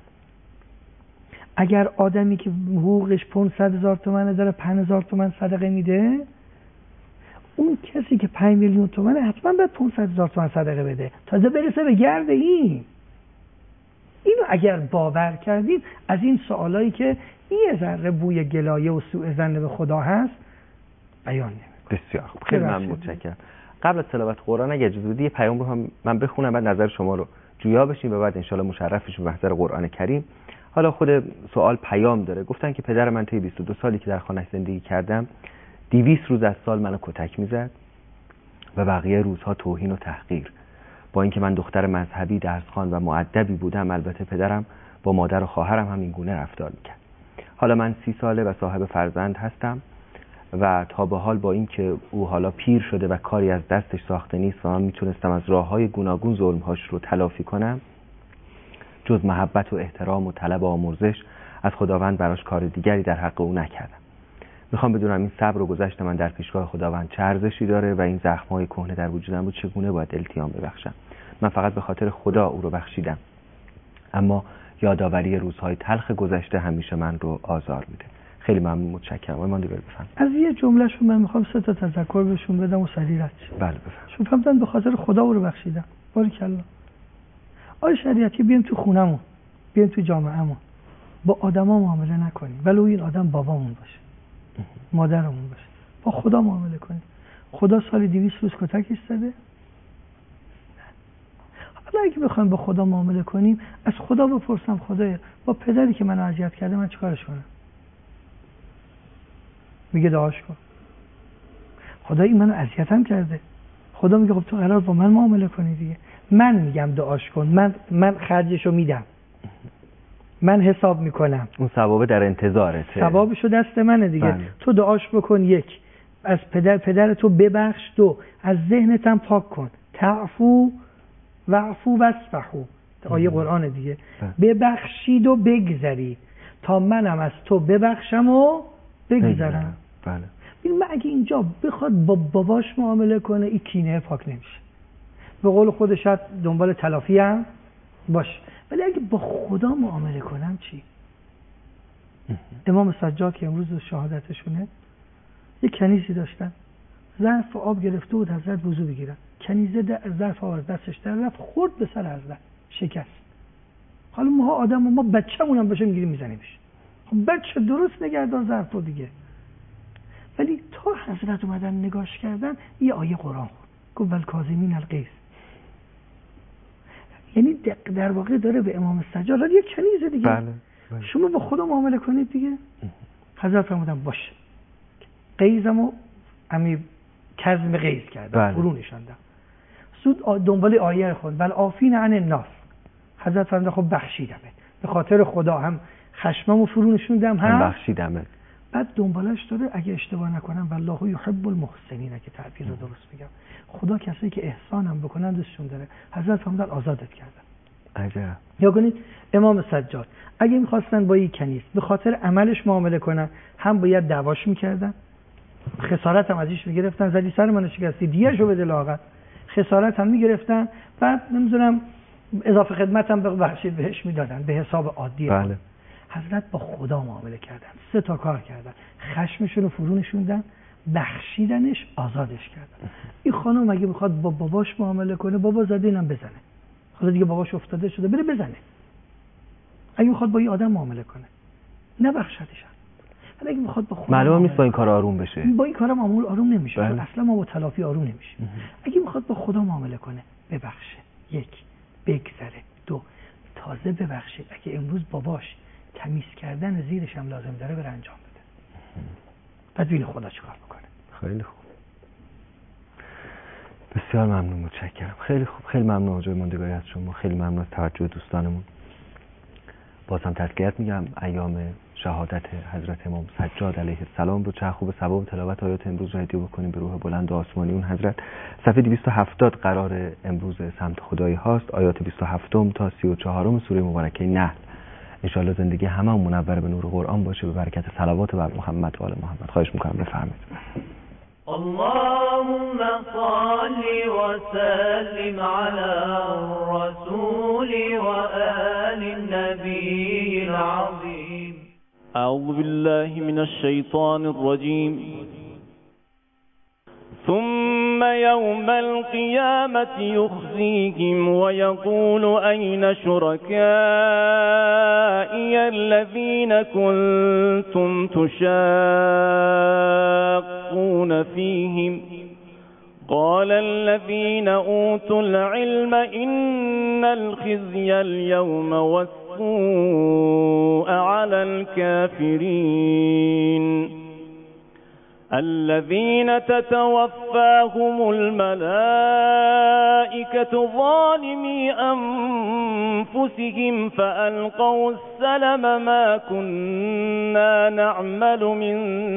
[SPEAKER 2] اگر آدمی که حقوقش 500,000 تومانه داره 5,000 تومان صدقه میده، اون کسی که 5 میلیون تومانه حتما باید 500,000 تومان صدقه بده تازه برسه به گرد این. اینو اگر باور کردید، از این سوالایی که یه ذره بوی گلایه و سوء ظن به خدا هست بیان نمی‌کنه.
[SPEAKER 1] بسیار خوب، خیلی متشکرم. قبل از تلاوت قرآن اگه اجازه بدید پیام رو هم من بخونم، بعد نظر شما رو جویا بشیم و بعد انشالله مشرف بشیم به محضر قرآن کریم. حالا خود سوال پیام داره. گفتن که پدر من طی 22 سالی که در خانه زندگی کردم 200 روز از سال منو کتک میزد و بقیه روزها توهین و تحقیر. با اینکه من دختر مذهبی، درسخوان و مؤدبی بودم، البته پدرم با مادر و خواهرم هم این گونه رفتار میکرد. حالا من 30 ساله و صاحب فرزند هستم و تا به حال با اینکه او حالا پیر شده و کاری از دستش ساخته نیست و من میتونستم از راههای گوناگون ظلمهاش رو تلافی کنم، جز محبت و احترام و طلب آمرزش از خداوند براش کار دیگری در حق او نکردم. میخوام بدونم این صبر و گذشت من در پیشگاه خداوند چه ارزشی داره و این زخم‌های کهنه در وجودم رو چگونه باید التیام ببخشم. من فقط به خاطر خدا او رو بخشیدم، اما یادآوری روزهای تلخ گذشته همیشه من رو آزار میده. خیلی ممنون، متشکرم. من دیگه بفهم.
[SPEAKER 2] از یه جملهشون من میخوام 3 تا تذکر بهشون بدم و سریع رد شم.
[SPEAKER 1] بله بفهم.
[SPEAKER 2] شما فهمتن به خاطر خدا او رو بخشیدم. باریکلا. آی شریعتی بیایم تو خونمون، بیایم تو جامعهمون، با آدما معامله نکنیم ولو این آدم بابامون باشه، مادرمون باشه، با خدا معامله کنیم. خدا سالی 200 روز کتک ایستاده. حالا اگه بخوایم با خدا معامله کنیم، از خدا بپرسم خدایا با پدری که منو اذیت کرده من چیکارش کنم؟ میگه دعاش کن. خدا این منو اذیتم کرده. خدا میگه خب تو قرار با من معامله کنی دیگه. من میگم دعاش کن، من خرجشو میدم، من حساب میکنم،
[SPEAKER 1] اون ثواب در انتظارته،
[SPEAKER 2] ثوابشو دست منه دیگه. بله. تو دعاش بکن، 1 از پدر تو ببخش، 2 از ذهنت هم پاک کن، تعفو وعفو واصفحوا، آیه قرآن دیگه. ببخشید و بگذرید تا منم از تو ببخشم و بگذرم.
[SPEAKER 1] بله.
[SPEAKER 2] من اگه اینجا بخواد با باباش معامله کنه، این کینه پاک نمیشه. به قول خودش دنبال تلافی هم باش. ولی اگه با خدا معامله کنم چی؟ امام سجاد که امروز شهادتشونه، یه کنیزی داشتن، ظرف آب گرفته بود حضرت وضو بگیرن، کنیزه ظرف آب از دستش در رفت، خورد به سر حضرت، شکست. حالا ما آدم ما بچه‌مون هم بشه میگیریم میزنیمش. خب بچه درست نگهدار ظرفو دیگه. ولی تا حضرت اومدن نگاش کردن، یه آیه قرآن خود گفت والکاظمین الغیظ. یعنی در واقع داره به امام سجاد، یه کنیزه دیگه.
[SPEAKER 1] بله.
[SPEAKER 2] شما با خدا معامله کنید دیگه. حضرت فرمودن باشه، غیظمو امی کظم غیظ کردم، فرو نشاندم. سود دنبال آیه خوند والعافین عن الناس. حضرت فرمودن خب بخشیدمت، به خاطر خدا هم خشممو فرو نشوندم، هم
[SPEAKER 1] بخشیدمت.
[SPEAKER 2] بعد دنبالش داره اگه اشتباه نکنم والله یحب المحسنین، اگه تعبیر رو درست میگم، خدا کسایی که احسانم بکنن دوستشون داره. حضرت فرمودن آزادت کردم.
[SPEAKER 1] عجب.
[SPEAKER 2] یا کنید امام سجاد اگه میخواستن با یک کنیز به خاطر عملش معامله کنن، هم باید دعواش میکردن، خسارت هم ازش میگرفتن، زدی سر منو شکستی دیگه‌شو بده لاغر، خسارت هم میگرفتن، بعد نمیدونم اضافه خدمت هم بخشید بهش میدادن به حساب عادی.
[SPEAKER 1] بله.
[SPEAKER 2] حضرت با خدا معامله کردن، 3 تا کار کردن، خشمشون رو فرو نشوندن، بخشیدنش، آزادش کردن. این خانم اگه میخواد با باباش معامله کنه، بابا زده اینم بزنه، حالا دیگه باباش افتاده شده، بره بزنه. اگه میخواد با این آدم معامله کنه، نبخشدش. اگه میخواد با خدا
[SPEAKER 1] معلومه نیست با این کار آروم بشه،
[SPEAKER 2] با این کارا معمول آروم نمیشه.
[SPEAKER 1] بله.
[SPEAKER 2] اصلا ما با تلافی آروم نمیشه. اگه میخواد با خدا معامله کنه، ببخشه، 1 بگذره، 2 تازه ببخشه. اگه امروز باباش تمیز کردن زیرش هم لازم داره، بره انجام بده. بعد ببین خدا چیکار میکنه.
[SPEAKER 1] خیلی خوب، بسیار ممنون، متشکرم. خیلی خوب، خیلی ممنون آقای ماندگاری از شما، خیلی ممنون از توجه دوستانمون. بازم تسلیت میگم، ایام شهادت حضرت امام سجاد علیه السلام رو چه خوب ثواب تلاوت آیات امروز رو هدیه بکنیم به روح بلند و آسمانی اون حضرت. صفحه 270 قرار امروز سمت خدایی هاست، آیات 27 تا 34 سوره مبارکه نحل. انشالله زندگی همه منور به نور قرآن باشه، به برکت صلوات بر محمد و آل محمد. خواهش میکنم بفرمایید.
[SPEAKER 3] اللهم صل وسلم على الرسول وآل النبي العظيم.
[SPEAKER 4] أعوذ بالله من الشيطان الرجيم. ثم يوم القيامة يخزيهم ويقول أين شركائي الذين كنتم تشاقون فيهم قال الذين أوتوا العلم إن الخزي اليوم والسوء على الكافرين الذين تتوفاهم الملائكة ظالمي أنفسهم فألقوا السلم ما كنا نعمل من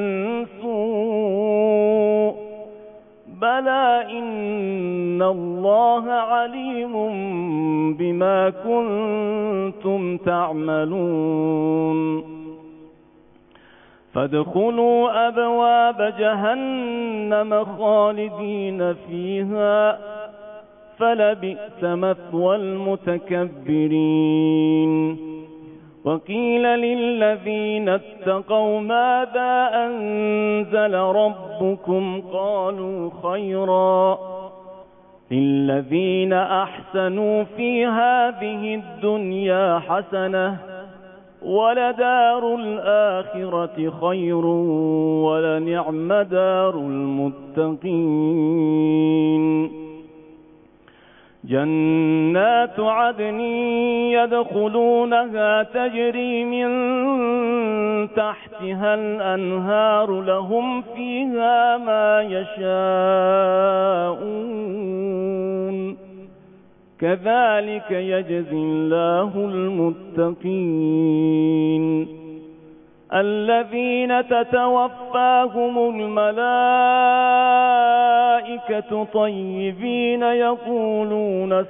[SPEAKER 4] سوء بلى إن الله عليم بما كنتم تعملون فادخلوا أبواب جهنم خالدين فيها فلبئس مثوى المتكبرين. وقيل للذين اتقوا ماذا أنزل ربكم قالوا خيرا للذين أحسنوا في هذه الدنيا حسنة ولدار الآخرة خير ولنعم دار المتقين. جنات عدن يدخلونها تجري من تحتها الأنهار لهم فيها ما يشاءون كذلك يجزي الله المتقين. الذين تتوفاهم الملائكة طيبين يقولون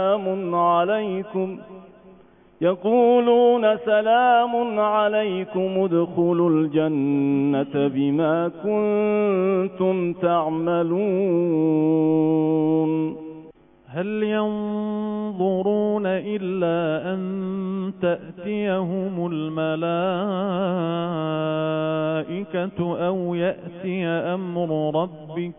[SPEAKER 4] سلام عليكم ادخلوا الجنة بما كنتم تعملون.
[SPEAKER 5] هل ينظرون إلا أن تأتيهم الملائكة أو يأتي أمر ربك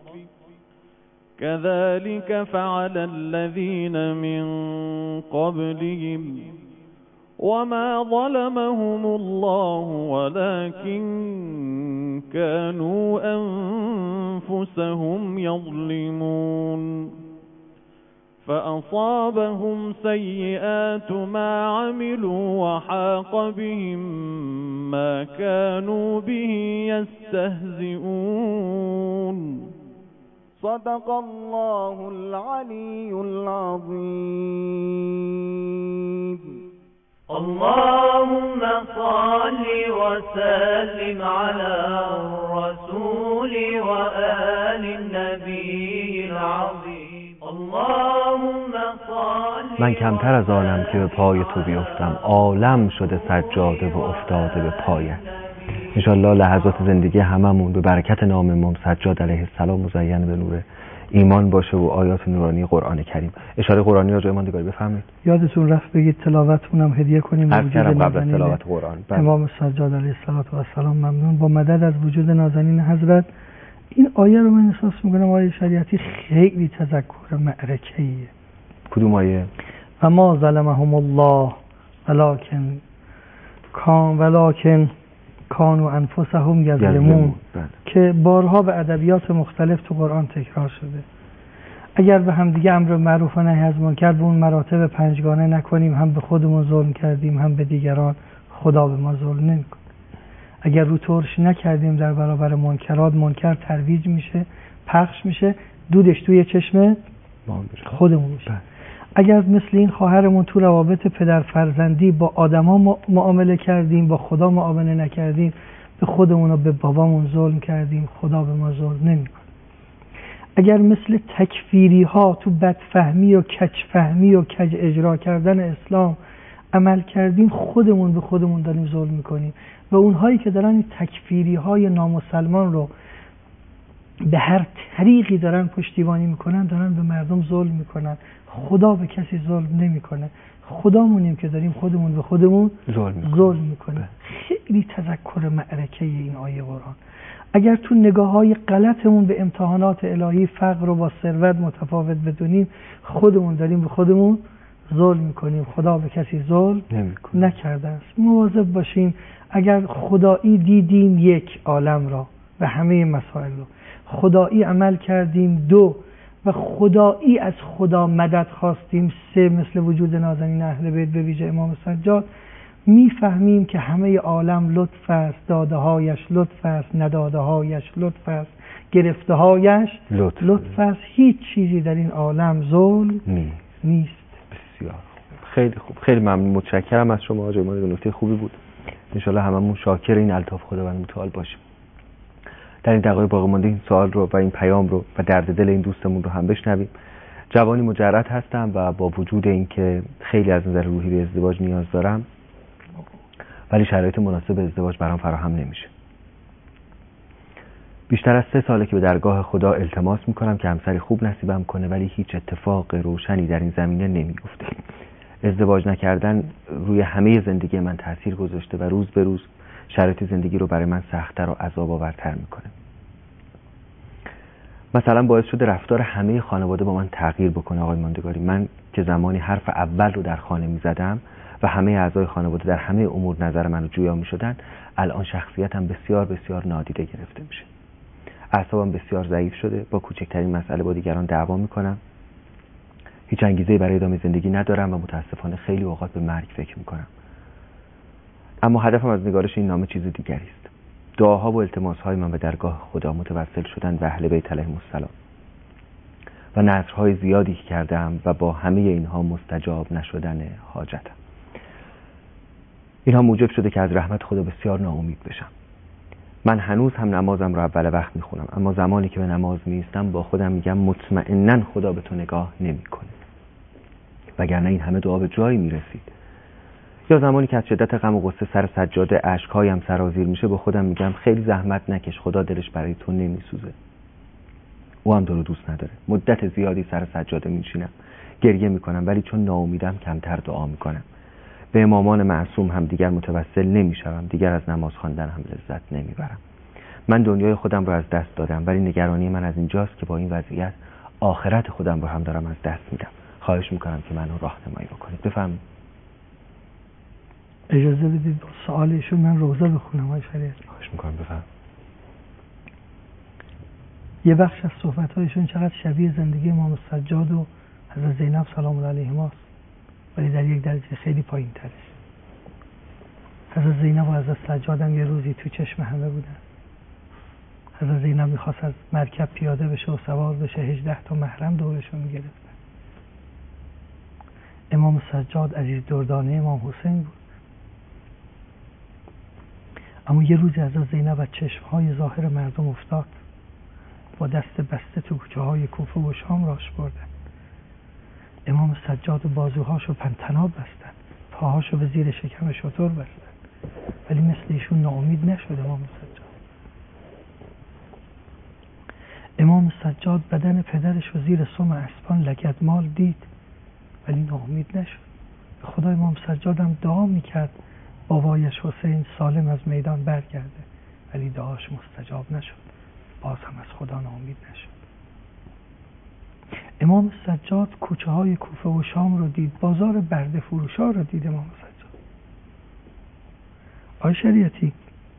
[SPEAKER 5] كذلك فعل الذين من قبلهم وما ظلمهم الله ولكن كانوا أنفسهم يظلمون. فأصابهم سيئات ما عملوا وحاق بهم ما كانوا به يستهزئون.
[SPEAKER 4] صدق الله العلي العظيم.
[SPEAKER 3] اللهم صل وسلم على الرسول وآل النبي العظيم.
[SPEAKER 1] من کمتر از آنم که به پای تو بیفتم، عالم شده سجاده و افتاده به پایت. انشالله لحظات زندگی هممون به برکت نام امام سجاد علیه السلام مزین به نور ایمان باشه و آیات نورانی قرآن کریم. اشاره قرآنی راجع ماندگاری بفرمایید.
[SPEAKER 2] یادتون رفت بگید تلاوتمون هم هدیه کنیم.
[SPEAKER 1] عرض کردم قبل از تلاوت قرآن
[SPEAKER 2] امام سجاد علیه السلام ممنون. با مدد از وجود نازنین حضرت این آیه رو من احساس میکنم آیه شریعتی خیلی تذکر معرکه‌ایه.
[SPEAKER 1] کدوم آیه؟
[SPEAKER 2] و ما ظلمهم الله ولکن کانوا انفسهم یظلمون که بارها به ادبیات مختلف تو قرآن تکرار شده. اگر به هم دیگه امر معروف و نهی از منکر به اون مراتب پنجگانه نکنیم، هم به خودمون ظلم کردیم هم به دیگران، خدا به ما ظلم نمیکنه. اگر رو ترش نکردیم در برابر منکرات، منکر ترویج میشه، پخش میشه، دودش توی چشم خودمون میشه. اگر مثل این خواهرمون تو روابط پدر فرزندی با آدما معامله کردیم، با خدا معامله نکردیم، به خودمون و به بابامون ظلم کردیم، خدا به ما ظلم نمیکنه. اگر مثل تکفیری ها تو بدفهمی و کجفهمی و کج اجرا کردن اسلام عمل کردیم، خودمون به خودمون داریم ظلم میکنیم. و اونهایی که دارن این تکفیری های نامسلمان رو به هر طریقی دارن پشتیبانی میکنن، دارن به مردم ظلم میکنن. خدا به کسی ظلم نمیکنه. خدامونیم که داریم خودمون به خودمون ظلم میکنیم. خیلی تذکر معرکه این آیه قرآن. اگر تو نگاه‌های غلطمون به امتحانات الهی فقر رو با ثروت متفاوت بدونیم، خودمون داریم به خودمون ظلم میکنیم. خدا به کسی ظلم نکرده است. مواظب باشیم. اگر خدایی دیدیم یک، عالم را و همه مسائل رو خدایی عمل کردیم، دو، و خدایی از خدا مدد خواستیم، سه، مثل وجود نازنین اهل بیت به ویژه امام سجاد، میفهمیم که همه عالم لطف است، داده هایش لطف است، نداده هایش لطف است، گرفته هایش لطف است. هیچ چیزی در این عالم ظلم نیست.
[SPEAKER 1] بسیار خیلی خوب، خیلی ممنون، متشکرم از شما آقای مولوی، نکته خوبی بود. انشالله هممون شاکر این الطاف خداوند متعال باشیم. در این دقایق باقی مانده این سوال رو و این پیام رو و درد دل این دوستمون رو هم بشنویم. جوانی مجرد هستم و با وجود اینکه خیلی از نظر روحی به ازدواج نیاز دارم، ولی شرایط مناسب ازدواج برام فراهم نمیشه. بیشتر از 3 ساله که به درگاه خدا التماس میکنم که همسری خوب نصیبم کنه، ولی هیچ اتفاق روشنی در این زمینه نمیفته. ازدواج نکردن روی همه زندگی من تاثیر گذاشته و روز به روز شرایط زندگی رو برای من سخت‌تر و عذاب‌آورتر میکنه. مثلا باعث شده رفتار همه خانواده با من تغییر بکنه. آقای ماندگاری، من که زمانی حرف اول رو در خانه میزدم و همه اعضای خانواده در همه امور نظر من رو جویا میشدن، الان شخصیتم بسیار بسیار نادیده گرفته میشه. اعصابم بسیار ضعیف شده، با کوچکترین مسئله با دیگران دعوا میکنم، هیچ انگیزه‌ای برای ادامه زندگی ندارم و متاسفانه خیلی اوقات به مرگ فکر میکنم. اما هدفم از نگارش این نامه چیز دیگری است. دعاها و التماس‌های من به درگاه خدا متوسل شدن به اهل بیت علیهم السلام و نذرهای زیادی که کردم و با همه اینها مستجاب نشدن حاجتم. اینها موجب شده که از رحمت خدا بسیار ناامید بشم. من هنوز هم نمازم رو اول وقت میخونم، اما زمانی که به نماز میایستم با خودم میگم مطمئناً خدا به تو نگاه نمیکنه، وگرنه این همه دعا به جایی میرسید. یا زمانی که از شدت غم و غصه سر سجاده اشک‌هایم سرازیر میشه با خودم میگم خیلی زحمت نکش، خدا دلش برای تو نمیسوزه، او هم تو رو دوست نداره. مدت زیادی سر سجاده میشینم، گریه میکنم، ولی چون ناامیدم کمتر دعا میکنم. به امامان معصوم هم دیگر متوسل نمیشم، دیگر از نماز خواندن هم لذت نمیبرم. من دنیای خودم رو از دست دادم، ولی نگرانی من از اینجاست که با این وضعیت آخرت خودم رو هم دارم از دست میدم. خواهش میکنم که منو راهنمایی بکنید. بفرمایید.
[SPEAKER 2] اجازه بدید با سوالشون من روزه بخونم آقای شریعتی.
[SPEAKER 1] خواهش میکنم بفرمایید.
[SPEAKER 2] یه بخش از صحبت‌هایشون چقدر شبیه زندگی امام سجاد و حضرت زینب سلام الله علیهما است، ولی در یک درجه خیلی پایین‌ترش. حضرت زینب و حضرت سجاد هم یه روزی تو چشم همه بودن. حضرت زینب می‌خواست از مرکب پیاده بشه و سوار بشه، 18 تا محرم دورشون می‌گرفتن. امام سجاد عزیز دردانه امام حسین بود. اما یه روزی حضرت زینب از چشم‌های ظاهر مردم افتاد، با دست بسته تو کوچه‌های کوفه و شام راش بردن. امام سجاد بازوهاشو پنتناب بستن، پاهاشو به زیر شکم شتر بستن، ولی مثل ایشون ناامید نشد. امام سجاد بدن پدرش رو زیر سم اسپان لگدمال دید، ولی ناامید نشد. به خدا امام سجاد هم دعا میکرد بابایش حسین سالم از میدان برگرده، ولی دعاش مستجاب نشد. باز هم از خدا ناامید نشد. امام سجاد کوچه های کوفه و شام رو دید، بازار برده فروشا رو دید. امام سجاد آقای شریعتی،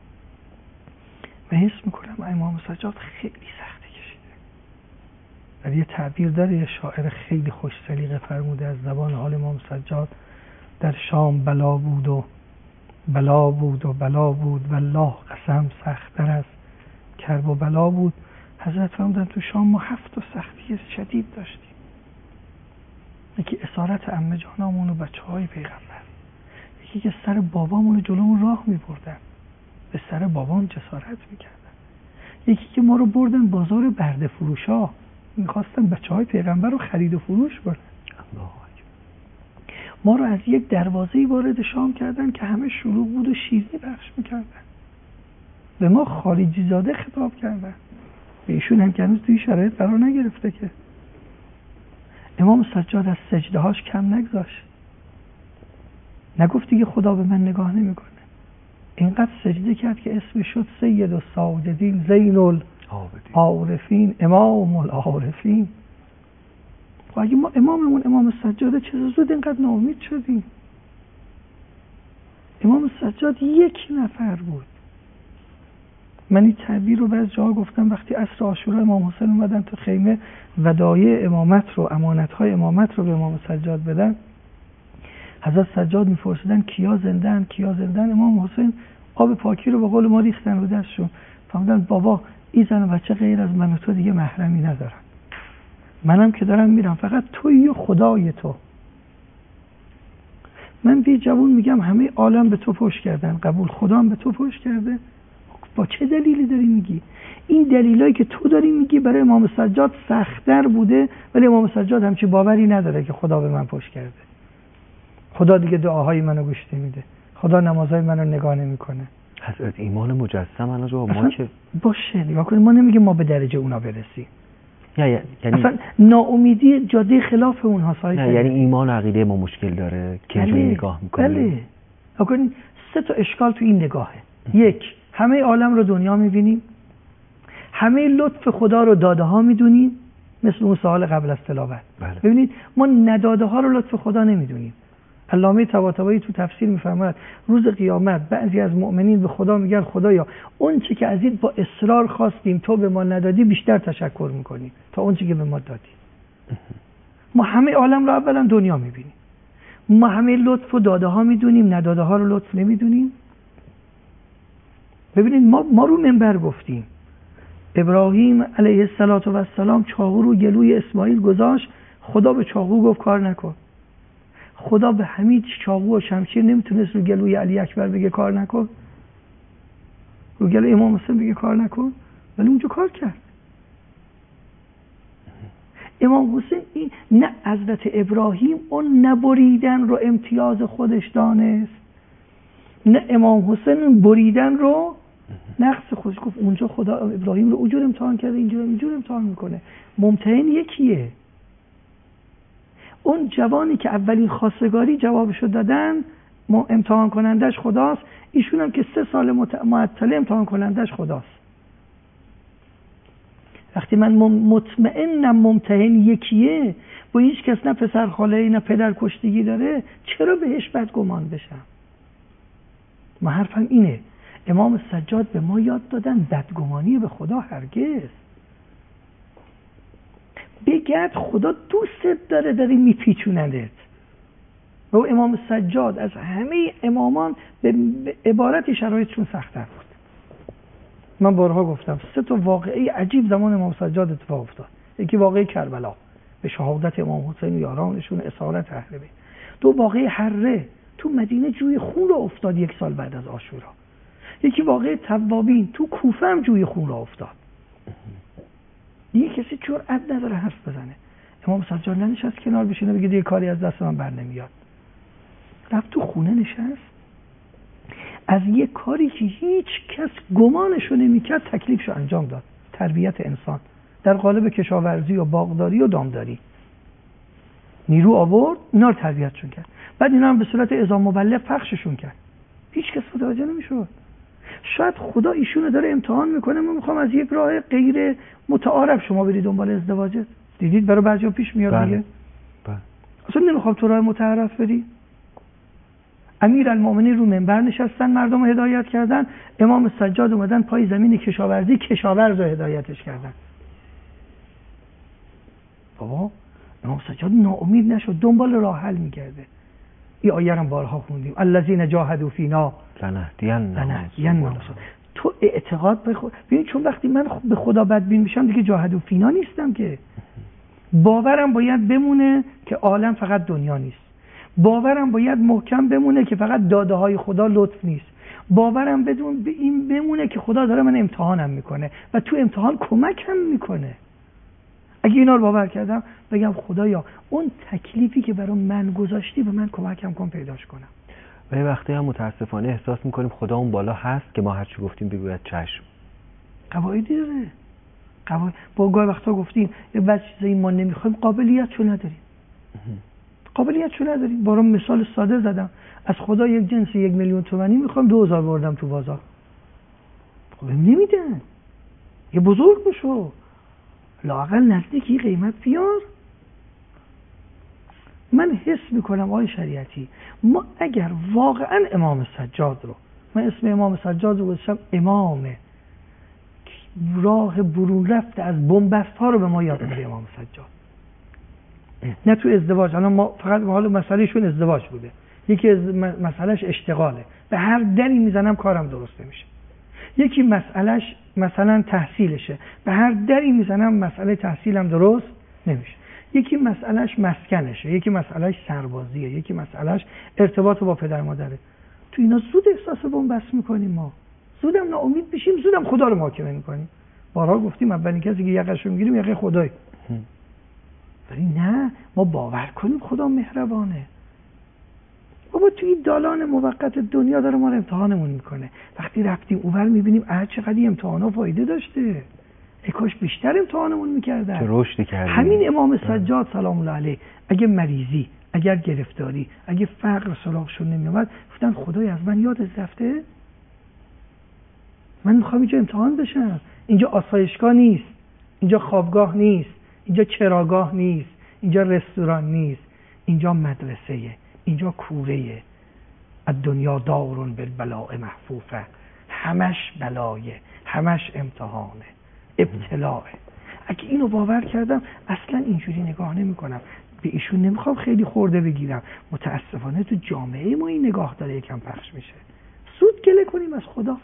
[SPEAKER 2] من حس میکنم امام سجاد خیلی سختی کشیده. در یه تعبیر داره یه شاعر خیلی خوش سلیقه فرموده از زبان حال امام سجاد: در شام بلا بود و بلا بود و بلا بود، والله قسم سخت‌تر از کرب و بلا بود. حضرت فرمودن تو شام ما 7 سختی شدید داشتیم. یکی اسارت عمه جانامون و بچه‌های پیغمبر، یکی که سر بابامون رو جلومون راه می‌بردن، به سر بابام جسارت می‌کردن، یکی که ما رو بردن بازار برده فروشا، می‌خواستن بچه‌های پیغمبر رو خرید و فروش کنن. ما رو از یک دروازه‌ای وارد شام کردن که همه شلوغ بود و شیرینی پخش می‌کردن. به ما خارجی زاده خطاب کردن. به ایشون هم که هنوز توی شرایط قرار نگرفته که. امام سجاد از سجده‌هاش کم نگذاشت. نگفت دیگه خدا به من نگاه نمی‌کنه. اینقدر سجده کرد که اسمش شد سید الساجدین، زین العارفین، امام العارفین. خب اگه ما اماممون امام سجاده چه زود اینقدر ناامید شدیم؟ امام سجاد یک نفر بود. من این تعبیر رو بعض جاها گفتم، وقتی عصر عاشورا امام حسین اومدن تو خیمه ودایع امامت رو، امانت‌های امامت رو به امام سجاد بدن، حضرت سجاد می‌پرسیدن کیا زنده‌اند کیا زنده‌اند. امام حسین آب پاکی رو به قول ما ریختن رو دستشون، فهمیدن بابا این زن و بچه غیر از من و تو دیگه محرمی ندارن، منم که دارم میرم، فقط تویی و خدای تو. من بی جوون میگم همه عالم به تو پشت کردن، قبول، خدا هم به تو پشت کرده. با چه دلیلی داری میگی؟ این دلیلایی که تو داری میگی برای امام سجاد سخت‌تر بوده، ولی امام سجاد همچین باوری نداره که خدا به من پشت کرده، خدا دیگه دعاهای منو گوش نمیده، خدا نمازهای منو نگاه نمیکنه.
[SPEAKER 1] حضرت ایمان مجسم الان ما که
[SPEAKER 2] باشه نگاه کنید، ما نمیگیم ما به درجه اونا برسیم.
[SPEAKER 1] یعنی
[SPEAKER 2] اصلا ناامیدی جاده خلاف اونها سایت.
[SPEAKER 1] نه یعنی ایمان و عقیده ما مشکل داره که اینجوری نگاه میکنیم.
[SPEAKER 2] بله. اگر 3 تا اشکال تو این نگاهه. 1 همه عالم رو دنیا میبینیم، همه لطف خدا رو داده ها میدونیم، مثل اون سوال قبل از تلاوت.
[SPEAKER 1] بله.
[SPEAKER 2] ببینید ما نداده ها رو لطف خدا نمیدونیم. علامه طباطبایی تو تفسیر میفرماید روز قیامت بعضی از مؤمنین به خدا میگن خدایا اون چی که از این با اصرار خواستیم تو به ما ندادی بیشتر تشکر میکنیم تا اون چی که به ما دادی. ما همه عالم رو اولا دنیا میبینیم، ما همه لطف و داده ها میدونیم، نداده ها رو لطف نمیدونیم. ببینید ما رو منبر گفتیم ابراهیم علیه السلام چاقو رو گلوی اسماعیل گذاشت، خدا به چاقو گفت کار نکن. خدا به حمید چاقو و شمشیر نمیتونست رو گلوی علی اکبر بگه کار نکن، رو گلوی امام حسین بگه کار نکن، ولی اونجا کار کرد. امام حسین این نه حضرت ابراهیم اون نبریدن رو امتیاز خودش دانست، نه امام حسین اون بریدن رو نقص خودش گفت. اونجا خدا ابراهیم رو اونجور امتحان کرده، اینجور امتحان میکنه. ممتحن یکیه. اون جوانی که اولین خواستگاری جوابشو دادن امتحان کنندش خداست، ایشون هم که 3 سال معطله امتحان کنندش خداست. وقتی من مطمئنم ممتحن یکیه، با هیچ کس نه پسر خاله نه پدر کشتگی داره، چرا بهش بدگمان بشم؟ ما حرفم اینه، امام سجاد به ما یاد دادن بدگمانی به خدا هرگز. بگرد خدا دوست داره میپیچونندت. و امام سجاد از همه امامان به عبارتی شرایطشون سخت‌تر بود. من بارها گفتم 3 تا واقعه عجیب زمان امام سجاد اتفاق افتاد. یکی واقعه کربلا به شهادت امام حسین و یارانشون اسارت اهل بیت. 2 واقعه حره تو مدینه جوی خون را افتاد 1 سال بعد از عاشورا. یکی واقعه توابین تو کوفه هم جوی خون را افتاد. دیگه کسی جرئت نداره حرف بزنه. امام سجاد ننشست کنار بشینه بگه دیگه کاری از دست من بر نمیاد. رفت تو خونه نشست، از یه کاری که هیچ کس گمانشو نمیکرد تکلیفشو انجام داد. تربیت انسان در قالب کشاورزی و باغداری و دامداری. نیرو آورد، اینا رو تربیتشون کرد. بعد اینا هم به صورت اعزام مبلغ پخششون کرد. هیچ کس متوجه نمیشد. شاید خدا ایشونو داره امتحان میکنه. من میخوام از یک راه غیر متعارف شما برید دنبال ازدواجت. دیدید برای بعضیا پیش میاد دیگه. اصلا نمیخوام تو راه متعارف بری. امیرالمومنین رو منبر نشستن، مردم رو هدایت کردن. امام سجاد اومدن پای زمین کشاورزی، کشاورز رو هدایتش کردن. بابا امام سجاد ناامید نشد، دنبال راه حل میگرده. این آیه رو بارها خوندیم، الذین جاهدوا فینا لنهدینهم. تو اعتقاد ببین، چون وقتی من به خدا بدبین میشم دیگه جاهدوا فینا نیستم که. باورم باید بمونه که عالم فقط دنیا نیست. باورم باید محکم بمونه که فقط داده های خدا لطف نیست. باورم بدون این بمونه که خدا داره من امتحانم میکنه و تو امتحان کمکم میکنه. اگه اینا رو باور کردم بگم خدایا اون تکلیفی که برای من گذاشتی به من کمکم کن پیداش کنم.
[SPEAKER 1] و یه وقتی هم متاسفانه احساس میکنیم خدا اون بالا هست که ما هر چی گفتیم بگوید چشم.
[SPEAKER 2] قواعدی داره. با گاهی وقتا گفتیم یه بعضی چیزایی ما نمیخوایم، قابلیتشو نداریم. برام مثال ساده زدم. از خدا یک جنس 1 میلیون تومانی میخوام، 2000 بردم تو بازار. خب نمیدن. یه بزرگ بشو، لااقل نزدیکی قیمت بیار. من حس میکنم آقای شریعتی، ما اگر واقعا امام سجاد رو، من اسم امام سجاد رو گذاشتم امام راه برون رفته از بنبست ها رو به ما یاد میده امام سجاد. نه تو ازدواج، الان ما فقط حالا مسئلهشون ازدواج بوده، یکی از مسئلهش اشتغاله، به هر دری میزنم کارم درست نمیشه. یکی مسئلهش مثلا تحصیلشه، به هر دری میزنم مسئله تحصیلم درست نمیشه. یکی مسئلهش مسکنشه، یکی مسئلهش سربازیه، یکی مسئلهش ارتباط با پدر مادره. تو اینا زود احساس بنبست میکنیم، ما زودم ناامید میشیم، زودم خدا رو محاکمه میکنیم. بارها گفتیم اولین کسی که یقه‌شو میگیریم یقه خدای. ولی نه، ما باور کنیم خدا مهربانه. بابا توی دالان موقت دنیا داره ما رو امتحانمون میکنه. وقتی رفتیم اونور میبینیم چقدر امتحانا فایده داشته، کاش بیشتر امتحانمون میکردن.
[SPEAKER 1] چه رشدی کردیم.
[SPEAKER 2] همین امام سجاد سلام الله علیه اگه مریضی، اگر گرفتاری، اگه فقر سراغشون نمیومد گفتن خدای از من یادت رفته؟ من میخوام اینجا امتحان بشم. اینجا آسایشگاه نیست، اینجا خوابگاه نیست، اینجا چراگاه نیست، اینجا رستوران نیست، اینجا مدرسه‌ایه، اینجا کوره‌ایه. الدنیا دارون بالبلاء محفوفه، همش بلایه، همش امتحانه، ابتلاعه. اگه اینو باور کردم اصلا اینجوری نگاه نمی کنم به ایشون. نمیخوام خیلی خورده بگیرم، متاسفانه تو جامعه ما این نگاه داره یکم پخش میشه. سود گله کنیم از خدا،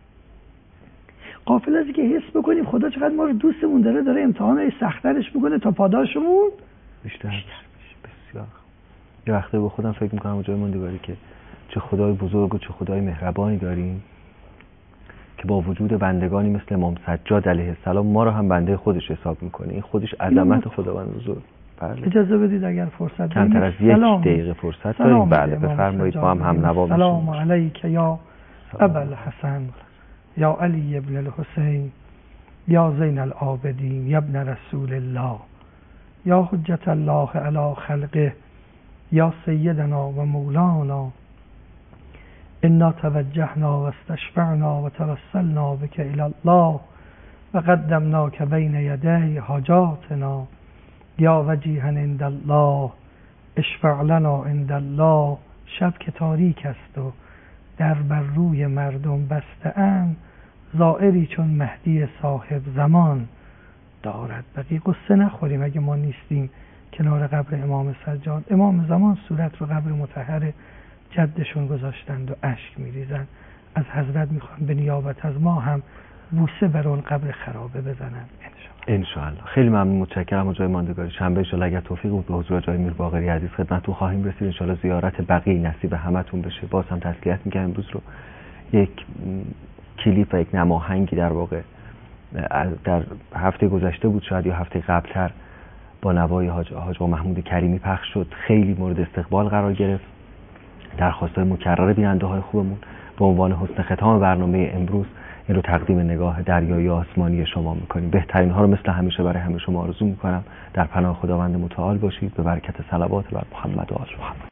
[SPEAKER 2] غافل از اینکه حس بکنیم خدا چقدر ما رو دوستمون داره امتحانای سخت‌ترش میکنه تا پاداشمون بیشتر بشه.
[SPEAKER 1] بسیار. یه وقتی به خودم فکر میکنم جای موندگاری که چه خدای بزرگ و چه خدای مهربانی داریم که با وجود بندگانی مثل امام سجاد علیه السلام ما رو هم بنده خودش حساب میکنه. این خودش عظمت خداوند بزرگ. بله.
[SPEAKER 2] اجازه بدید اگر فرصت
[SPEAKER 1] کمتر از یک دقیقه فرصت داریم. بله بفرمایید. ما هم نوا میشیم.
[SPEAKER 2] سلام علیک یا ابا الحسن یا علی ابن الحسین یا زین العابدین یا ابن رسول الله یا حجت الله علی خلقه یا سیدنا و مولانا انا توجهنا و استشفعنا و توسلنا بك الى الله و قدمناک بین یدی حاجاتنا یا وجیها عند الله اشفع لنا عند الله. شب که تاریک است و در بر روی مردم بسته ام، زائری چون مهدی صاحب زمان دارد بقی. قصه نخوریم اگه ما نیستیم کنار قبر امام سجاد. امام زمان صورت رو قبر مطهر جدشون گذاشتند و اشک میریزن. از حضرت میخوان به نیابت از ما هم بوسه بر اون قبر خرابه بزنن
[SPEAKER 1] انشاءالله. خیلی ممنون، متشکرم. و جای ماندگاری شنبه انشاءالله اگر توفیق بود به حضور جای میر باقری عزیز خدمتتون خواهیم رسید. انشاءالله زیارت بقیع نصیب همتون بشه. باز هم تسلیت میگم امروز رو یک کلیپ و یک نماهنگی در واقع در هفته گذشته بود شاید یا هفته قبلتر با نوای حاج محمود کریمی پخش شد. خیلی مورد استقبال قرار گرفت. درخواست‌های مکرر بیننده‌های خوبمون به عنوان حسن ختام برنامه امروز این رو تقدیم نگاه دریایی آسمانی شما می‌کنیم. بهترین ها رو مثل همیشه برای همه شما آرزو می‌کنم. در پناه خداوند متعال باشید. به برکت صلوات بر محمد و آل محمد.